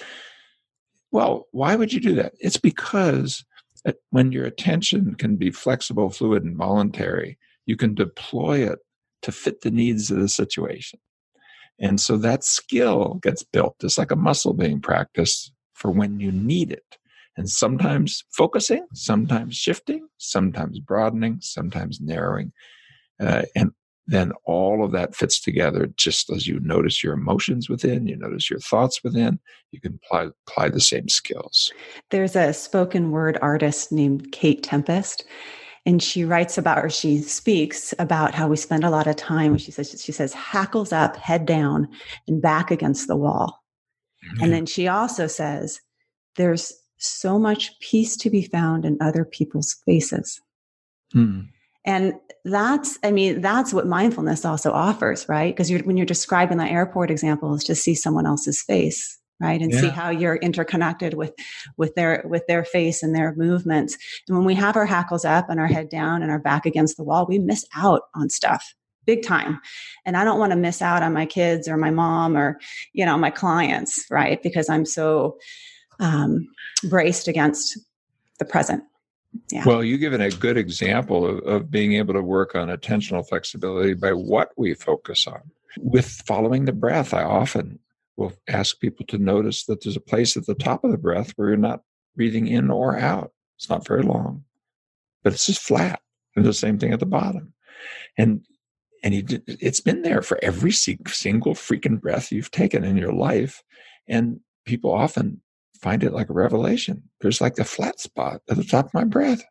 Well, why would you do that? It's because when your attention can be flexible, fluid, and voluntary, you can deploy it to fit the needs of the situation. And so that skill gets built. It's like a muscle being practiced for when you need it. And sometimes focusing, sometimes shifting, sometimes broadening, sometimes narrowing. Uh, and then all of that fits together just as you notice your emotions within, you notice your thoughts within, you can apply, apply the same skills. There's a spoken word artist named Kate Tempest, and she writes about, or she speaks about how we spend a lot of time, she says, she says, hackles up, head down, and back against the wall. Mm-hmm. And then she also says, there's so much peace to be found in other people's faces. Hmm. And that's, I mean, that's what mindfulness also offers, right? Because you're, when you're describing the airport example, is just see someone else's face, right? And yeah. see how you're interconnected with, with their, with their face and their movements. And when we have our hackles up and our head down and our back against the wall, we miss out on stuff big time. And I don't want to miss out on my kids or my mom or, you know, my clients, right? Because I'm so um, braced against the present. Yeah. Well, you give it a good example of, of being able to work on attentional flexibility by what we focus on. With following the breath, I often will ask people to notice that there's a place at the top of the breath where you're not breathing in or out. It's not very long, but it's just flat. And the same thing at the bottom. And and you did, it's been there for every single freaking breath you've taken in your life. And people often find it like a revelation. There's like the flat spot at the top of my breath.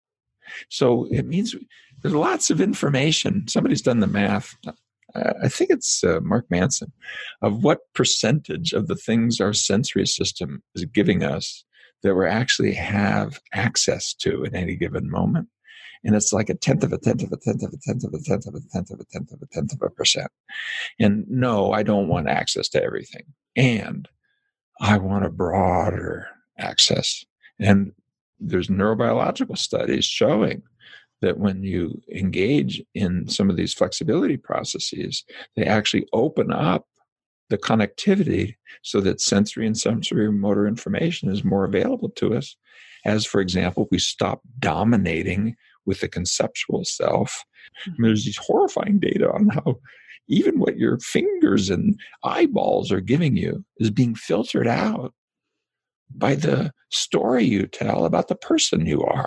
So it means there's lots of information. Somebody's done the math. I think it's uh, Mark Manson, of what percentage of the things our sensory system is giving us that we actually have access to at any given moment. And it's like a tenth of a tenth of a tenth of a tenth of a tenth of a tenth of a tenth of a tenth of a percent. And no, I don't want access to everything. And I want a broader access. And there's neurobiological studies showing that when you engage in some of these flexibility processes, they actually open up the connectivity so that sensory and sensory motor information is more available to us. As, for example, we stop dominating with the conceptual self. And there's these horrifying data on how even what your fingers and eyeballs are giving you is being filtered out by the story you tell about the person you are.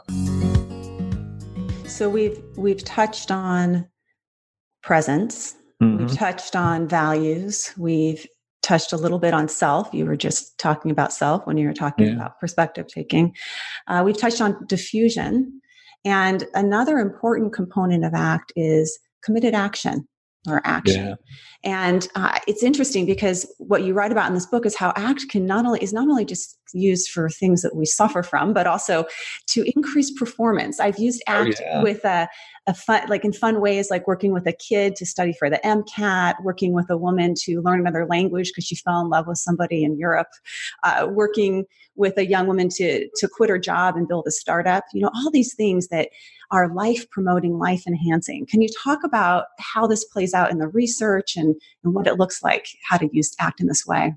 So we've we've touched on presence. Mm-hmm. We've touched on values. We've touched a little bit on self. You were just talking about self when you were talking yeah. about perspective taking. Uh, we've touched on diffusion. And another important component of ACT is committed action. Or action. Yeah. And uh, it's interesting because what you write about in this book is how ACT can not only is not only just used for things that we suffer from, but also to increase performance. I've used ACT oh, yeah. with uh, a fun, like in fun ways, like working with a kid to study for the MCAT, working with a woman to learn another language because she fell in love with somebody in Europe, uh, working with a young woman to, to quit her job and build a startup, you know, all these things that are life promoting, life enhancing. Can you talk about how this plays out in the research and, and what it looks like, how to use ACT in this way?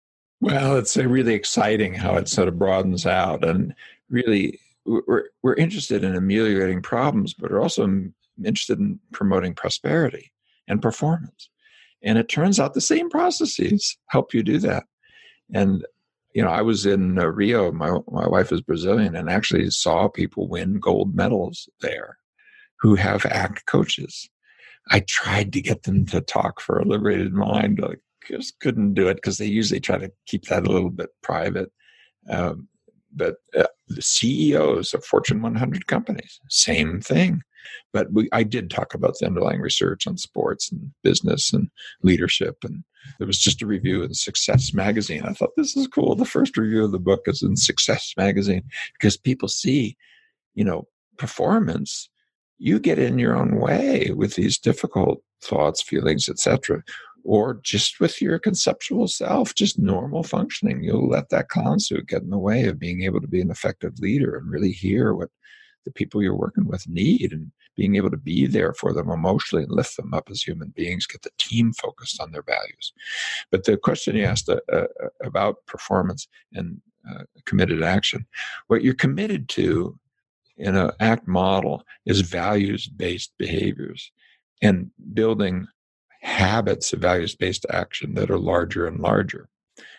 Well, it's uh, really exciting how it sort of broadens out, and really we're, we're interested in ameliorating problems, but we're also interested in promoting prosperity and performance. And it turns out the same processes help you do that. And, you know, I was in uh, Rio, my, my wife is Brazilian, and actually saw people win gold medals there who have ACT coaches. I tried to get them to talk for a liberated mind. Like, just couldn't do it because they usually try to keep that a little bit private. Um, but uh, the C E Os of Fortune one hundred companies, same thing. But we, I did talk about the underlying research on sports and business and leadership. And there was just a review in Success Magazine. I thought, this is cool. The first review of the book is in Success Magazine because people see, you know, performance. You get in your own way with these difficult thoughts, feelings, et cetera, or just with your conceptual self, just normal functioning. You'll let that clown suit get in the way of being able to be an effective leader and really hear what the people you're working with need and being able to be there for them emotionally and lift them up as human beings, get the team focused on their values. But the question you asked uh, uh, about performance and uh, committed action, what you're committed to in an ACT model is values-based behaviors and building habits of values-based action that are larger and larger.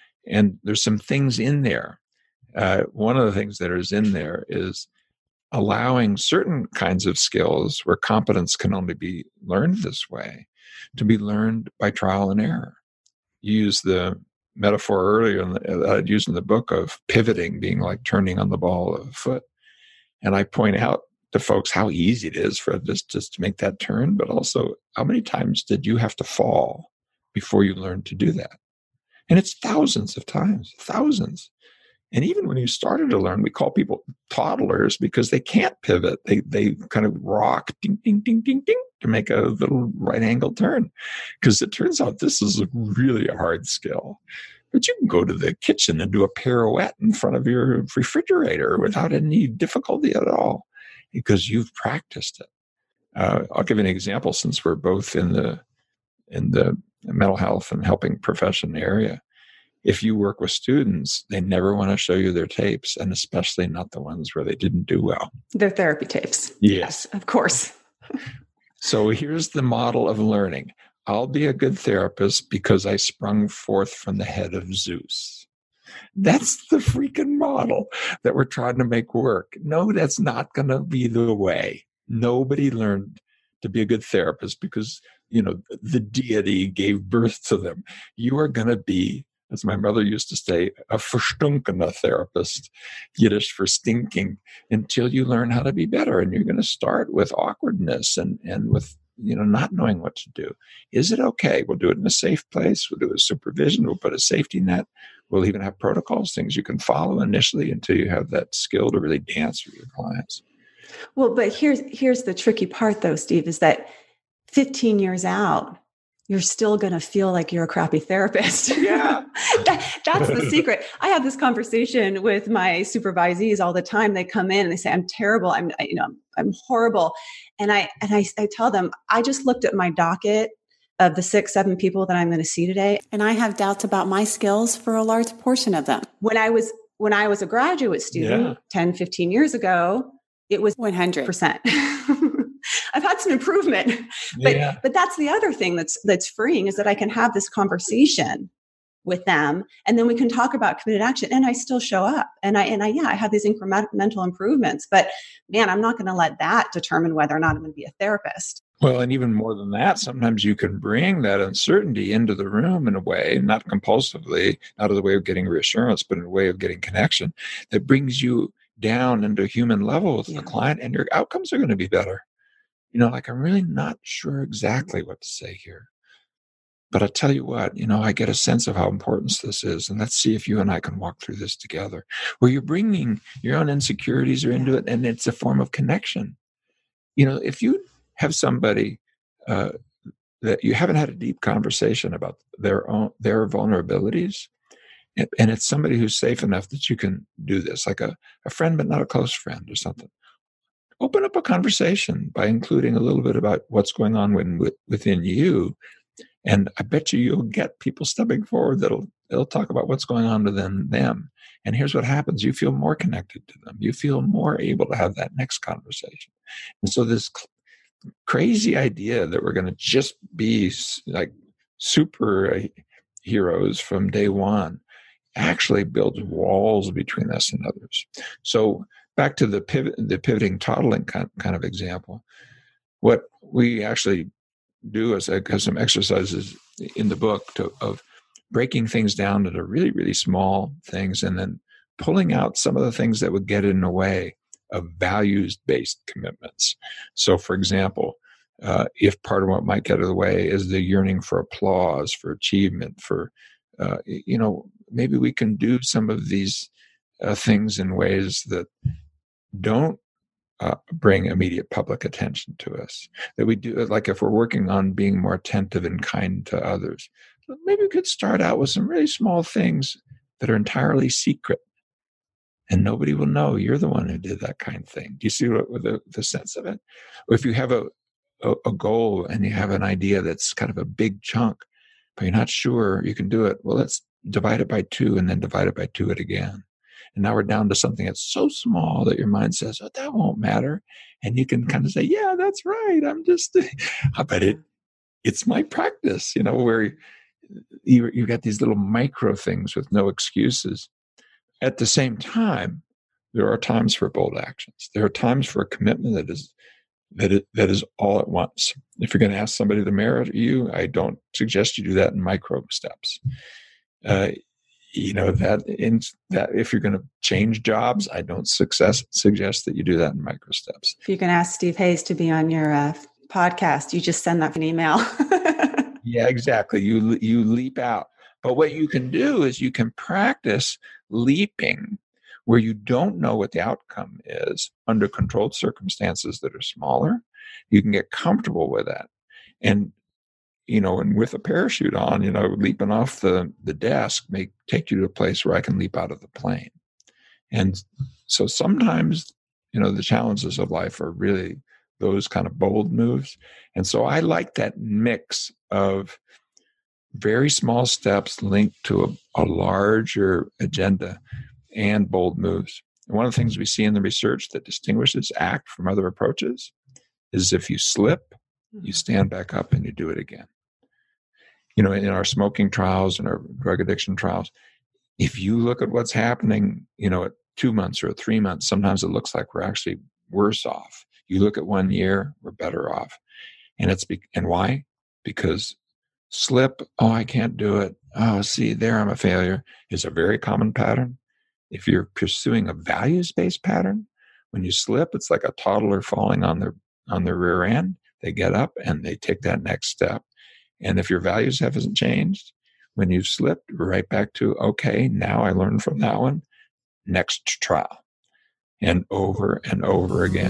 And there's some things in there. Uh, one of the things that is in there is allowing certain kinds of skills where competence can only be learned this way to be learned by trial and error. You used the metaphor earlier that I'd used in the book of pivoting being like turning on the ball of a foot. And I point out to folks how easy it is for this just to make that turn, but also how many times did you have to fall before you learned to do that? And it's thousands of times, thousands. And even when you started to learn, we call people toddlers because they can't pivot. They they kind of rock, ding, ding, ding, ding, ding, to make a little right angle turn. Because it turns out this is a really a hard skill. But you can go to the kitchen and do a pirouette in front of your refrigerator without any difficulty at all because you've practiced it. Uh, I'll give you an example since we're both in the in the mental health and helping profession area. If you work with students, they never want to show you their tapes, and especially not the ones where they didn't do well. Their therapy tapes. Yes, of course. So here's the model of learning. I'll be a good therapist because I sprung forth from the head of Zeus. That's the freaking model that we're trying to make work. No, that's not going to be the way. Nobody learned to be a good therapist because, you know, the deity gave birth to them. You are going to be, as my mother used to say, a verstunkene therapist, Yiddish for stinking, until you learn how to be better. And you're going to start with awkwardness and, and with, you know, not knowing what to do. Is it okay? We'll do it in a safe place. We'll do a supervision. We'll put a safety net. We'll even have protocols, things you can follow initially until you have that skill to really dance with your clients. Well, but here's here's the tricky part, though, Steve, is that fifteen years out, you're still going to feel like you're a crappy therapist. Yeah. that, that's the secret. I have this conversation with my supervisees all the time. They come in and they say, I'm terrible. I'm, you know, I'm horrible. And I, and I, I tell them, I just looked at my docket of the six, seven people that I'm going to see today. And I have doubts about my skills for a large portion of them. When I was, when I was a graduate student yeah. ten, fifteen years ago, it was one hundred percent. I've had some improvement, but, yeah. but that's the other thing that's, that's freeing is that I can have this conversation with them and then we can talk about committed action and I still show up and I, and I, yeah, I have these incremental improvements, but man, I'm not going to let that determine whether or not I'm going to be a therapist. Well, and even more than that, sometimes you can bring that uncertainty into the room in a way, not compulsively, not as a way of getting reassurance, but in a way of getting connection that brings you down into a human level with yeah. the client and your outcomes are going to be better. You know, like, I'm really not sure exactly what to say here. But I tell you what, you know, I get a sense of how important this is. And let's see if you and I can walk through this together. Where you're bringing your own insecurities are into it, and it's a form of connection. You know, if you have somebody uh, that you haven't had a deep conversation about their own their vulnerabilities, and, and it's somebody who's safe enough that you can do this, like a, a friend but not a close friend or something. Open up a conversation by including a little bit about what's going on when, within you, and I bet you you'll get people stepping forward that'll they'll talk about what's going on within them. And here's what happens: you feel more connected to them. You feel more able to have that next conversation. And so this crazy idea that we're going to just be like super heroes from day one actually builds walls between us and others. So back to the pivot, the pivoting toddling kind, kind of example, what we actually do is I have some exercises in the book to, of breaking things down into really, really small things and then pulling out some of the things that would get in the way of values-based commitments. So, for example, uh, if part of what might get in the way is the yearning for applause, for achievement, for, uh, you know, maybe we can do some of these uh, things in ways that don't uh, bring immediate public attention to us. That we do, like if we're working on being more attentive and kind to others, maybe we could start out with some really small things that are entirely secret. And nobody will know you're the one who did that kind of thing. Do you see what, the, the sense of it? Or if you have a, a, a goal and you have an idea that's kind of a big chunk, but you're not sure you can do it, well, let's divide it by two and then divide it by two it again. And now we're down to something that's so small that your mind says, oh, that won't matter. And you can kind of say, yeah, that's right. I'm just, but it, it's my practice, you know, where you, you got these little micro things with no excuses. At the same time, there are times for bold actions. There are times for a commitment that is that is, that is all at once. If you're going to ask somebody to marry you, I don't suggest you do that in micro steps. Uh, you know that in that if you're going to change jobs, I don't success, suggest that you do that in micro steps. If you can ask Steve Hayes to be on your uh, podcast, you just send that an email. Yeah, exactly. You you leap out. But what you can do is you can practice leaping where you don't know what the outcome is under controlled circumstances that are smaller. You can get comfortable with that. And, you know, and with a parachute on, you know, leaping off the, the desk may take you to a place where I can leap out of the plane. And so sometimes, you know, the challenges of life are really those kind of bold moves. And so I like that mix of very small steps linked to a, a larger agenda and bold moves. And one of the things we see in the research that distinguishes ACT from other approaches is if you slip, you stand back up and you do it again. You know, in our smoking trials and our drug addiction trials, if you look at what's happening, you know, at two months or at three months, sometimes it looks like we're actually worse off. You look at one year, we're better off. And it's be- and why? Because slip, oh, I can't do it. Oh, see, there I'm a failure is a very common pattern. If you're pursuing a values-based pattern, when you slip, it's like a toddler falling on their on their rear end. They get up and they take that next step. And if your values haven't changed, when you've slipped, we're right back to, okay, now I learned from that one. Next trial. And over and over again.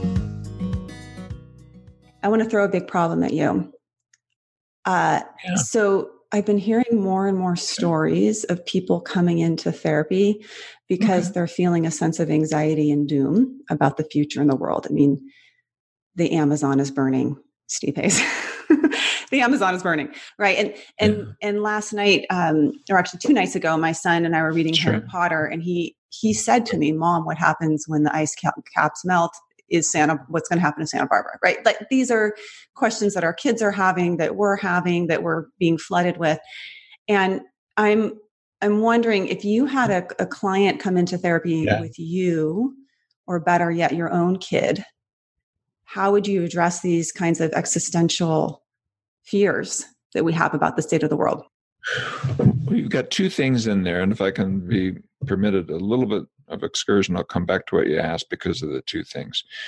I want to throw a big problem at you. Uh, yeah. So I've been hearing more and more stories of people coming into therapy because okay. they're feeling a sense of anxiety and doom about the future in the world. I mean, the Amazon is burning, Steve Hayes. The Amazon is burning, right? And and yeah. and last night, um, or actually two nights ago, my son and I were reading sure. Harry Potter, and he he said to me, "Mom, what happens when the ice cap- caps melt? Is Santa, what's going to happen to Santa Barbara?" Right? Like these are questions that our kids are having, that we're having, that we're being flooded with. And I'm, I'm wondering if you had a, a client come into therapy yeah. with you, or better yet, your own kid, how would you address these kinds of existential fears that we have about the state of the world? Well, you've got two things in there. And if I can be permitted a little bit of excursion, I'll come back to what you asked because of the two things.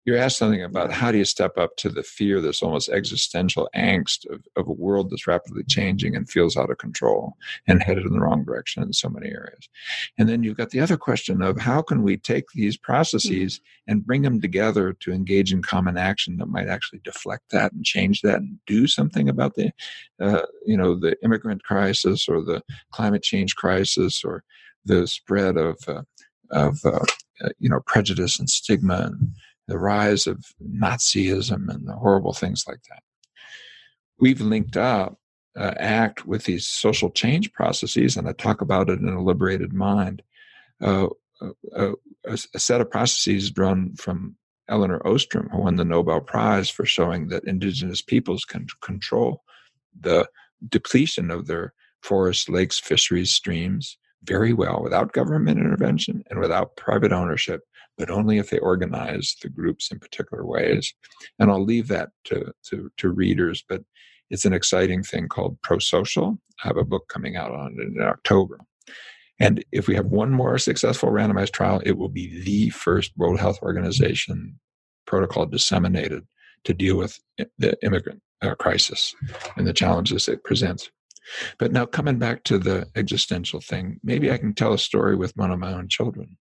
you asked something about how do you step up to the fear, this almost existential angst of, of a world that's rapidly changing and feels out of control and headed in the wrong direction in so many areas. And then you've got the other question of how can we take these processes and bring them together to engage in common action that might actually deflect that and change that and do something about the, uh, you know, the immigrant crisis or the climate change crisis or the spread of, uh, of uh, uh, you know, prejudice and stigma and the rise of Nazism and the horrible things like that. We've linked up uh, ACT with these social change processes, and I talk about it in A Liberated Mind, uh, a, a, a set of processes drawn from Elinor Ostrom, who won the Nobel Prize for showing that indigenous peoples can control the depletion of their forests, lakes, fisheries, streams very well without government intervention and without private ownership, but only if they organize the groups in particular ways. And I'll leave that to, to, to readers, but it's an exciting thing called Prosocial. I have a book coming out on it in October. And if we have one more successful randomized trial, it will be the first World Health Organization protocol disseminated to deal with the immigrant uh, crisis and the challenges it presents. But now coming back to the existential thing, maybe I can tell a story with one of my own children.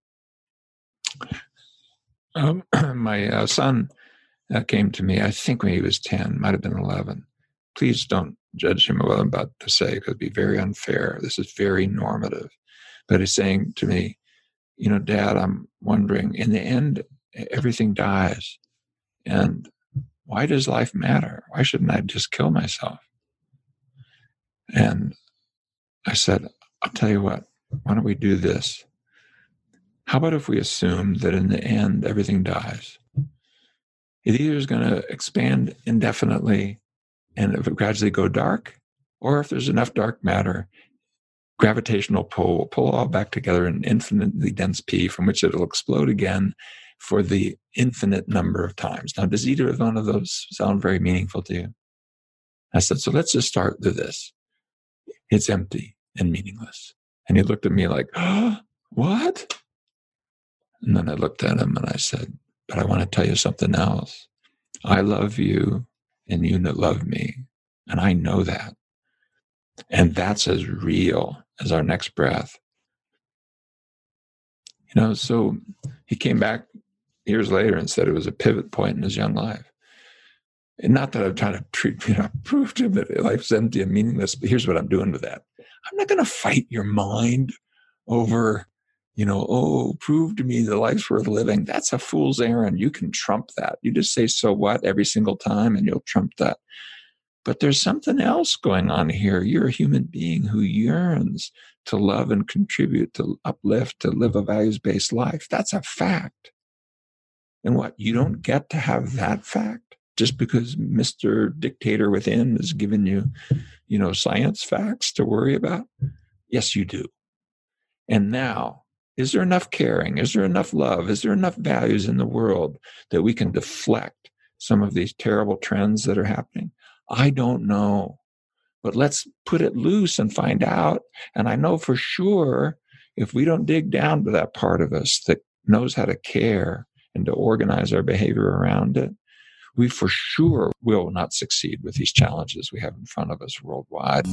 Um, my uh, son uh, came to me, I think when he was ten, might have been eleven. Please don't judge him what I'm about to say, because it'd be very unfair. This is very normative. But he's saying to me, you know, Dad, I'm wondering, in the end, everything dies. And why does life matter? Why shouldn't I just kill myself? And I said, I'll tell you what, why don't we do this? How about if we assume that in the end, everything dies? It either is going to expand indefinitely and if it gradually go dark, or if there's enough dark matter, gravitational pull will pull all back together in an infinitely dense P from which it'll explode again for the infinite number of times. Now, does either one of those sound very meaningful to you? I said, so let's just start with this. It's empty and meaningless. And he looked at me like, oh, what? And then I looked at him and I said, but I want to tell you something else. I love you and you love me. And I know that. And that's as real as our next breath. You know, so he came back years later and said it was a pivot point in his young life. And not that I'm trying to treat, you know, prove to him that life's empty and meaningless, but here's what I'm doing with that. I'm not going to fight your mind over, you know, oh, prove to me that life's worth living. That's a fool's errand. You can trump that. You just say, so what, every single time, and you'll trump that. But there's something else going on here. You're a human being who yearns to love and contribute, to uplift, to live a values-based life. That's a fact. And what, you don't get to have that fact just because Mister Dictator within has given you, you know, science facts to worry about? Yes, you do. And now, is there enough caring? Is there enough love? Is there enough values in the world that we can deflect some of these terrible trends that are happening? I don't know, but let's put it loose and find out. And I know for sure, if we don't dig down to that part of us that knows how to care and to organize our behavior around it, we for sure will not succeed with these challenges we have in front of us worldwide.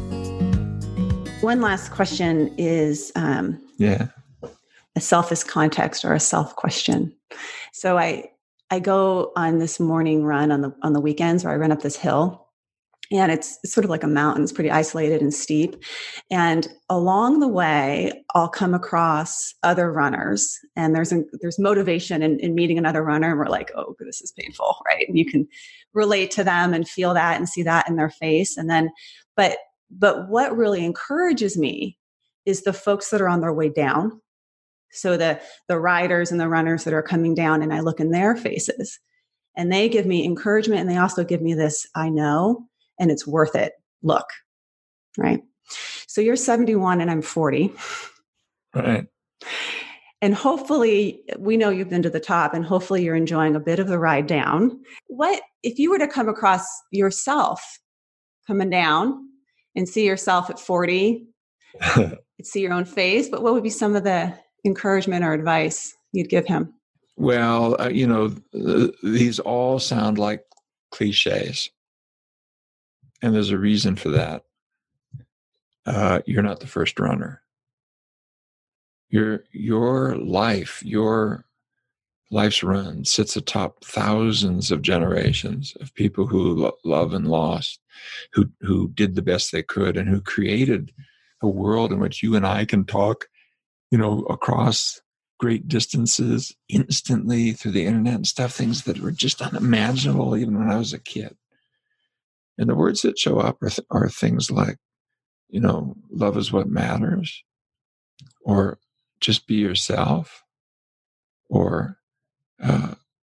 One last question is um, yeah. a selfish context or a self question. So I I go on this morning run on the on the weekends where I run up this hill. And it's, it's sort of like a mountain. It's pretty isolated and steep. And along the way, I'll come across other runners. And there's a, there's motivation in, in meeting another runner. And we're like, oh, this is painful, right? And you can relate to them and feel that and see that in their face. And then, but but what really encourages me is the folks that are on their way down. So the the riders and the runners that are coming down, and I look in their faces. And they give me encouragement. And they also give me this, I know. And it's worth it. Look, right? So you're seventy-one and I'm forty. Right. And hopefully we know you've been to the top and hopefully you're enjoying a bit of the ride down. What, if you were to come across yourself coming down and see yourself at forty, see your own face, but what would be some of the encouragement or advice you'd give him? Well, uh, you know, th- these all sound like cliches. And there's a reason for that. Uh, you're not the first runner. Your, your life, your life's run sits atop thousands of generations of people who lo- love and lost, who, who did the best they could, and who created a world in which you and I can talk, you know, across great distances instantly through the internet and stuff, things that were just unimaginable even when I was a kid. And the words that show up are, th- are things like, you know, love is what matters, or just be yourself, or uh,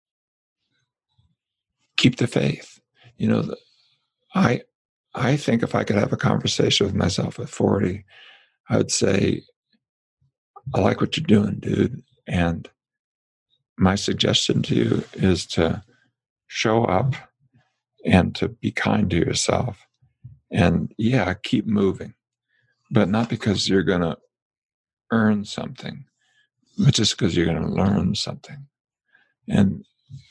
keep the faith. You know, the, I I think if I could have a conversation with myself at forty, I would say, I like what you're doing, dude. And my suggestion to you is to show up and to be kind to yourself. And yeah, keep moving, but not because you're going to earn something, but just because you're going to learn something. And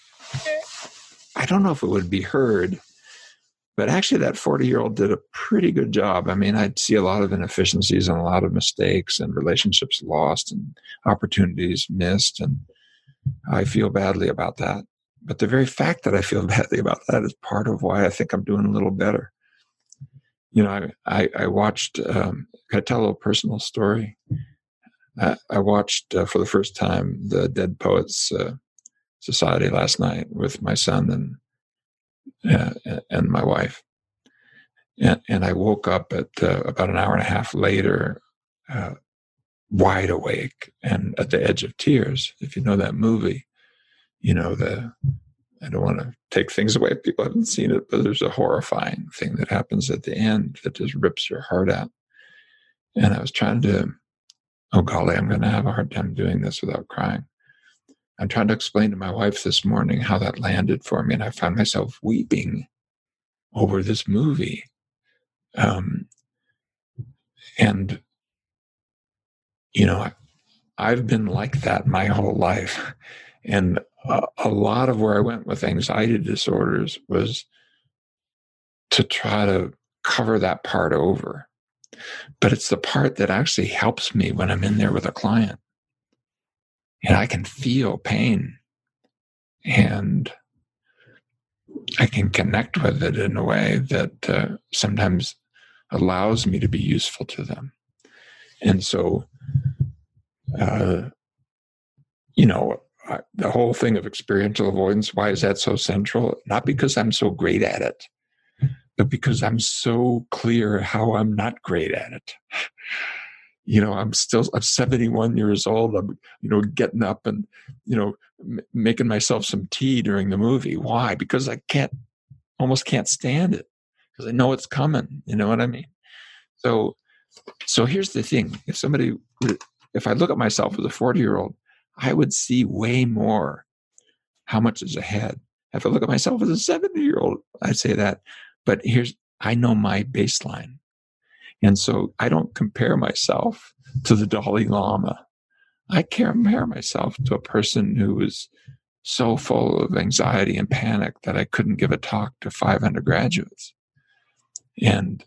I don't know if it would be heard, but actually that forty-year-old did a pretty good job. I mean, I'd see a lot of inefficiencies and a lot of mistakes and relationships lost and opportunities missed. And I feel badly about that. But the very fact that I feel badly about that is part of why I think I'm doing a little better. You know, I, I, I watched, um, can I tell a little personal story? I, I watched uh, for the first time the Dead Poets uh, Society last night with my son and uh, and my wife. And, and I woke up at uh, about an hour and a half later, uh, wide awake and at the edge of tears. If you know that movie, you know, the, I don't want to take things away if people haven't seen it, but there's a horrifying thing that happens at the end that just rips your heart out. And I was trying to, oh golly, I'm going to have a hard time doing this without crying. I'm trying to explain to my wife this morning how that landed for me. And I found myself weeping over this movie. Um, and, you know, I, I've been like that my whole life. And a, a lot of where I went with anxiety disorders was to try to cover that part over. But it's the part that actually helps me when I'm in there with a client. And I can feel pain. And I can connect with it in a way that uh, sometimes allows me to be useful to them. And so, uh, you know, I, the whole thing of experiential avoidance, why is that so central? Not because I'm so great at it, but because I'm so clear how I'm not great at it. You know, I'm still, I'm seventy-one years old. I'm, you know, getting up and, you know, m- making myself some tea during the movie. Why? Because I can't, almost can't stand it because I know it's coming. You know what I mean? So, so here's the thing. If somebody, if I look at myself as a forty year old, I would see way more how much is ahead. If I look at myself as a seventy year old, I'd say that. But here's, I know my baseline. And so I don't compare myself to the Dalai Lama. I compare myself to a person who was so full of anxiety and panic that I couldn't give a talk to five undergraduates. And,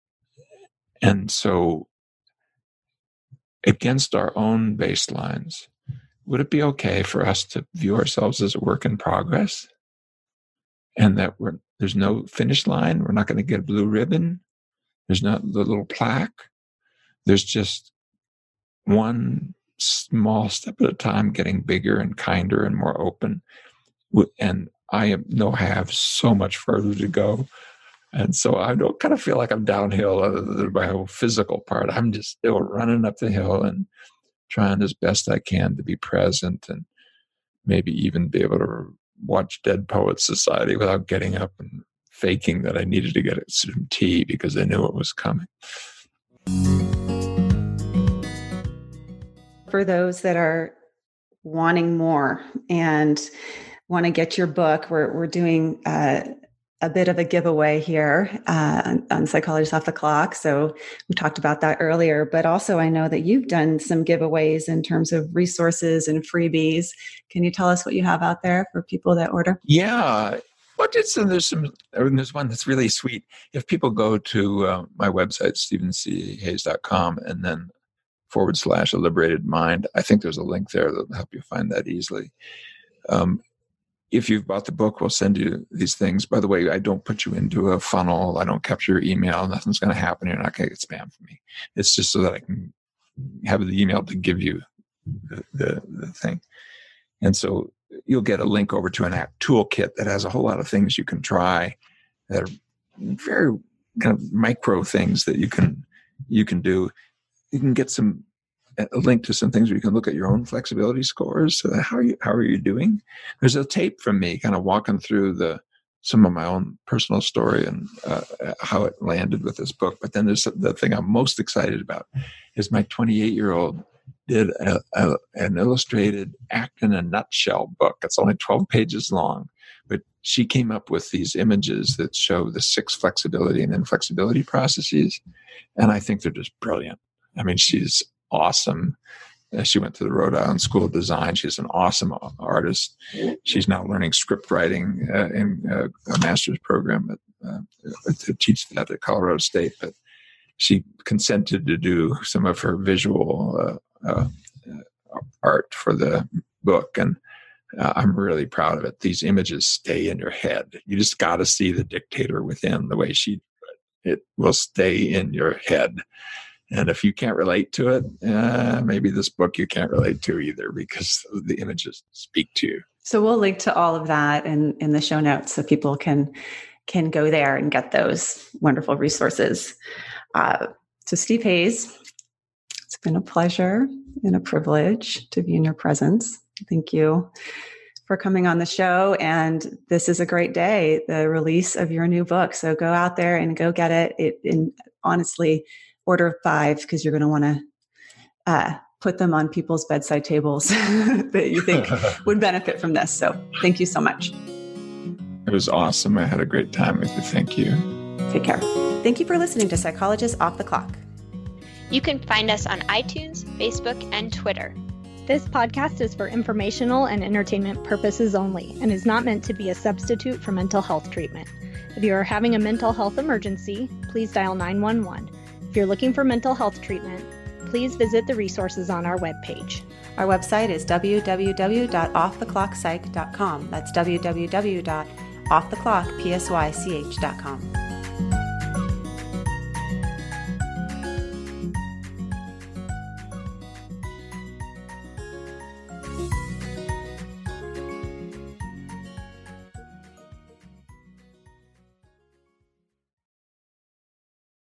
and so against our own baselines, would it be okay for us to view ourselves as a work in progress? And that we're, there's no finish line. We're not going to get a blue ribbon. There's not the little plaque. There's just one small step at a time, getting bigger and kinder and more open. And I am, know I have so much further to go. And so I don't kind of feel like I'm downhill other than my whole physical part. I'm just still running up the hill and trying as best I can to be present and maybe even be able to watch Dead Poets Society without getting up and faking that I needed to get some tea because I knew it was coming. For those that are wanting more and want to get your book, we're we're doing uh, a bit of a giveaway here uh, on, on Psychologists Off the Clock. So we talked about that earlier, but also I know that you've done some giveaways in terms of resources and freebies. Can you tell us what you have out there for people that order? Yeah. Well, it's, uh, there's some, there's one that's really sweet. If people go to uh, my website, stephen c hayes dot com, and then forward slash a liberated mind, I think there's a link there that'll help you find that easily. Um, If you've bought the book, we'll send you these things. By the way, I don't put you into a funnel. I don't capture your email. Nothing's going to happen. You're not going to get spam from me. It's just so that I can have the email to give you the, the, the thing. And so you'll get a link over to an app toolkit that has a whole lot of things you can try that are very kind of micro things that you can you can do. You can get some a link to some things where you can look at your own flexibility scores. So how are you, how are you doing? There's a tape from me kind of walking through the, some of my own personal story and uh, how it landed with this book. But then there's the thing I'm most excited about is my twenty-eight year old did a, a, an illustrated Act in a Nutshell book. It's only twelve pages long, but she came up with these images that show the six flexibility and inflexibility processes. And I think they're just brilliant. I mean, she's awesome. Uh, she went to the Rhode Island School of Design. She's an awesome artist. She's now learning script writing uh, in uh, a master's program at, uh, to teach that at Colorado State. But she consented to do some of her visual uh, uh, art for the book. And uh, I'm really proud of it. These images stay in your head. You just got to see the dictator within the way she did it. It will stay in your head. And if you can't relate to it, uh, maybe this book you can't relate to either because the images speak to you. So we'll link to all of that in, in the show notes so people can can go there and get those wonderful resources. Uh, so Steve Hayes, it's been a pleasure and a privilege to be in your presence. Thank you for coming on the show. And this is a great day, the release of your new book. So go out there and go get it. It and honestly, order five because you're going to want to uh, put them on people's bedside tables that you think would benefit from this. So thank you so much. It was awesome. I had a great time with you. Thank you. Take care. Thank you for listening to Psychologists Off the Clock. You can find us on iTunes, Facebook, and Twitter. This podcast is for informational and entertainment purposes only and is not meant to be a substitute for mental health treatment. If you are having a mental health emergency, please dial nine one one. If you're looking for mental health treatment, please visit the resources on our webpage. Our website is w w w dot off the clock psych dot com. That's w w w dot off the clock psych dot com.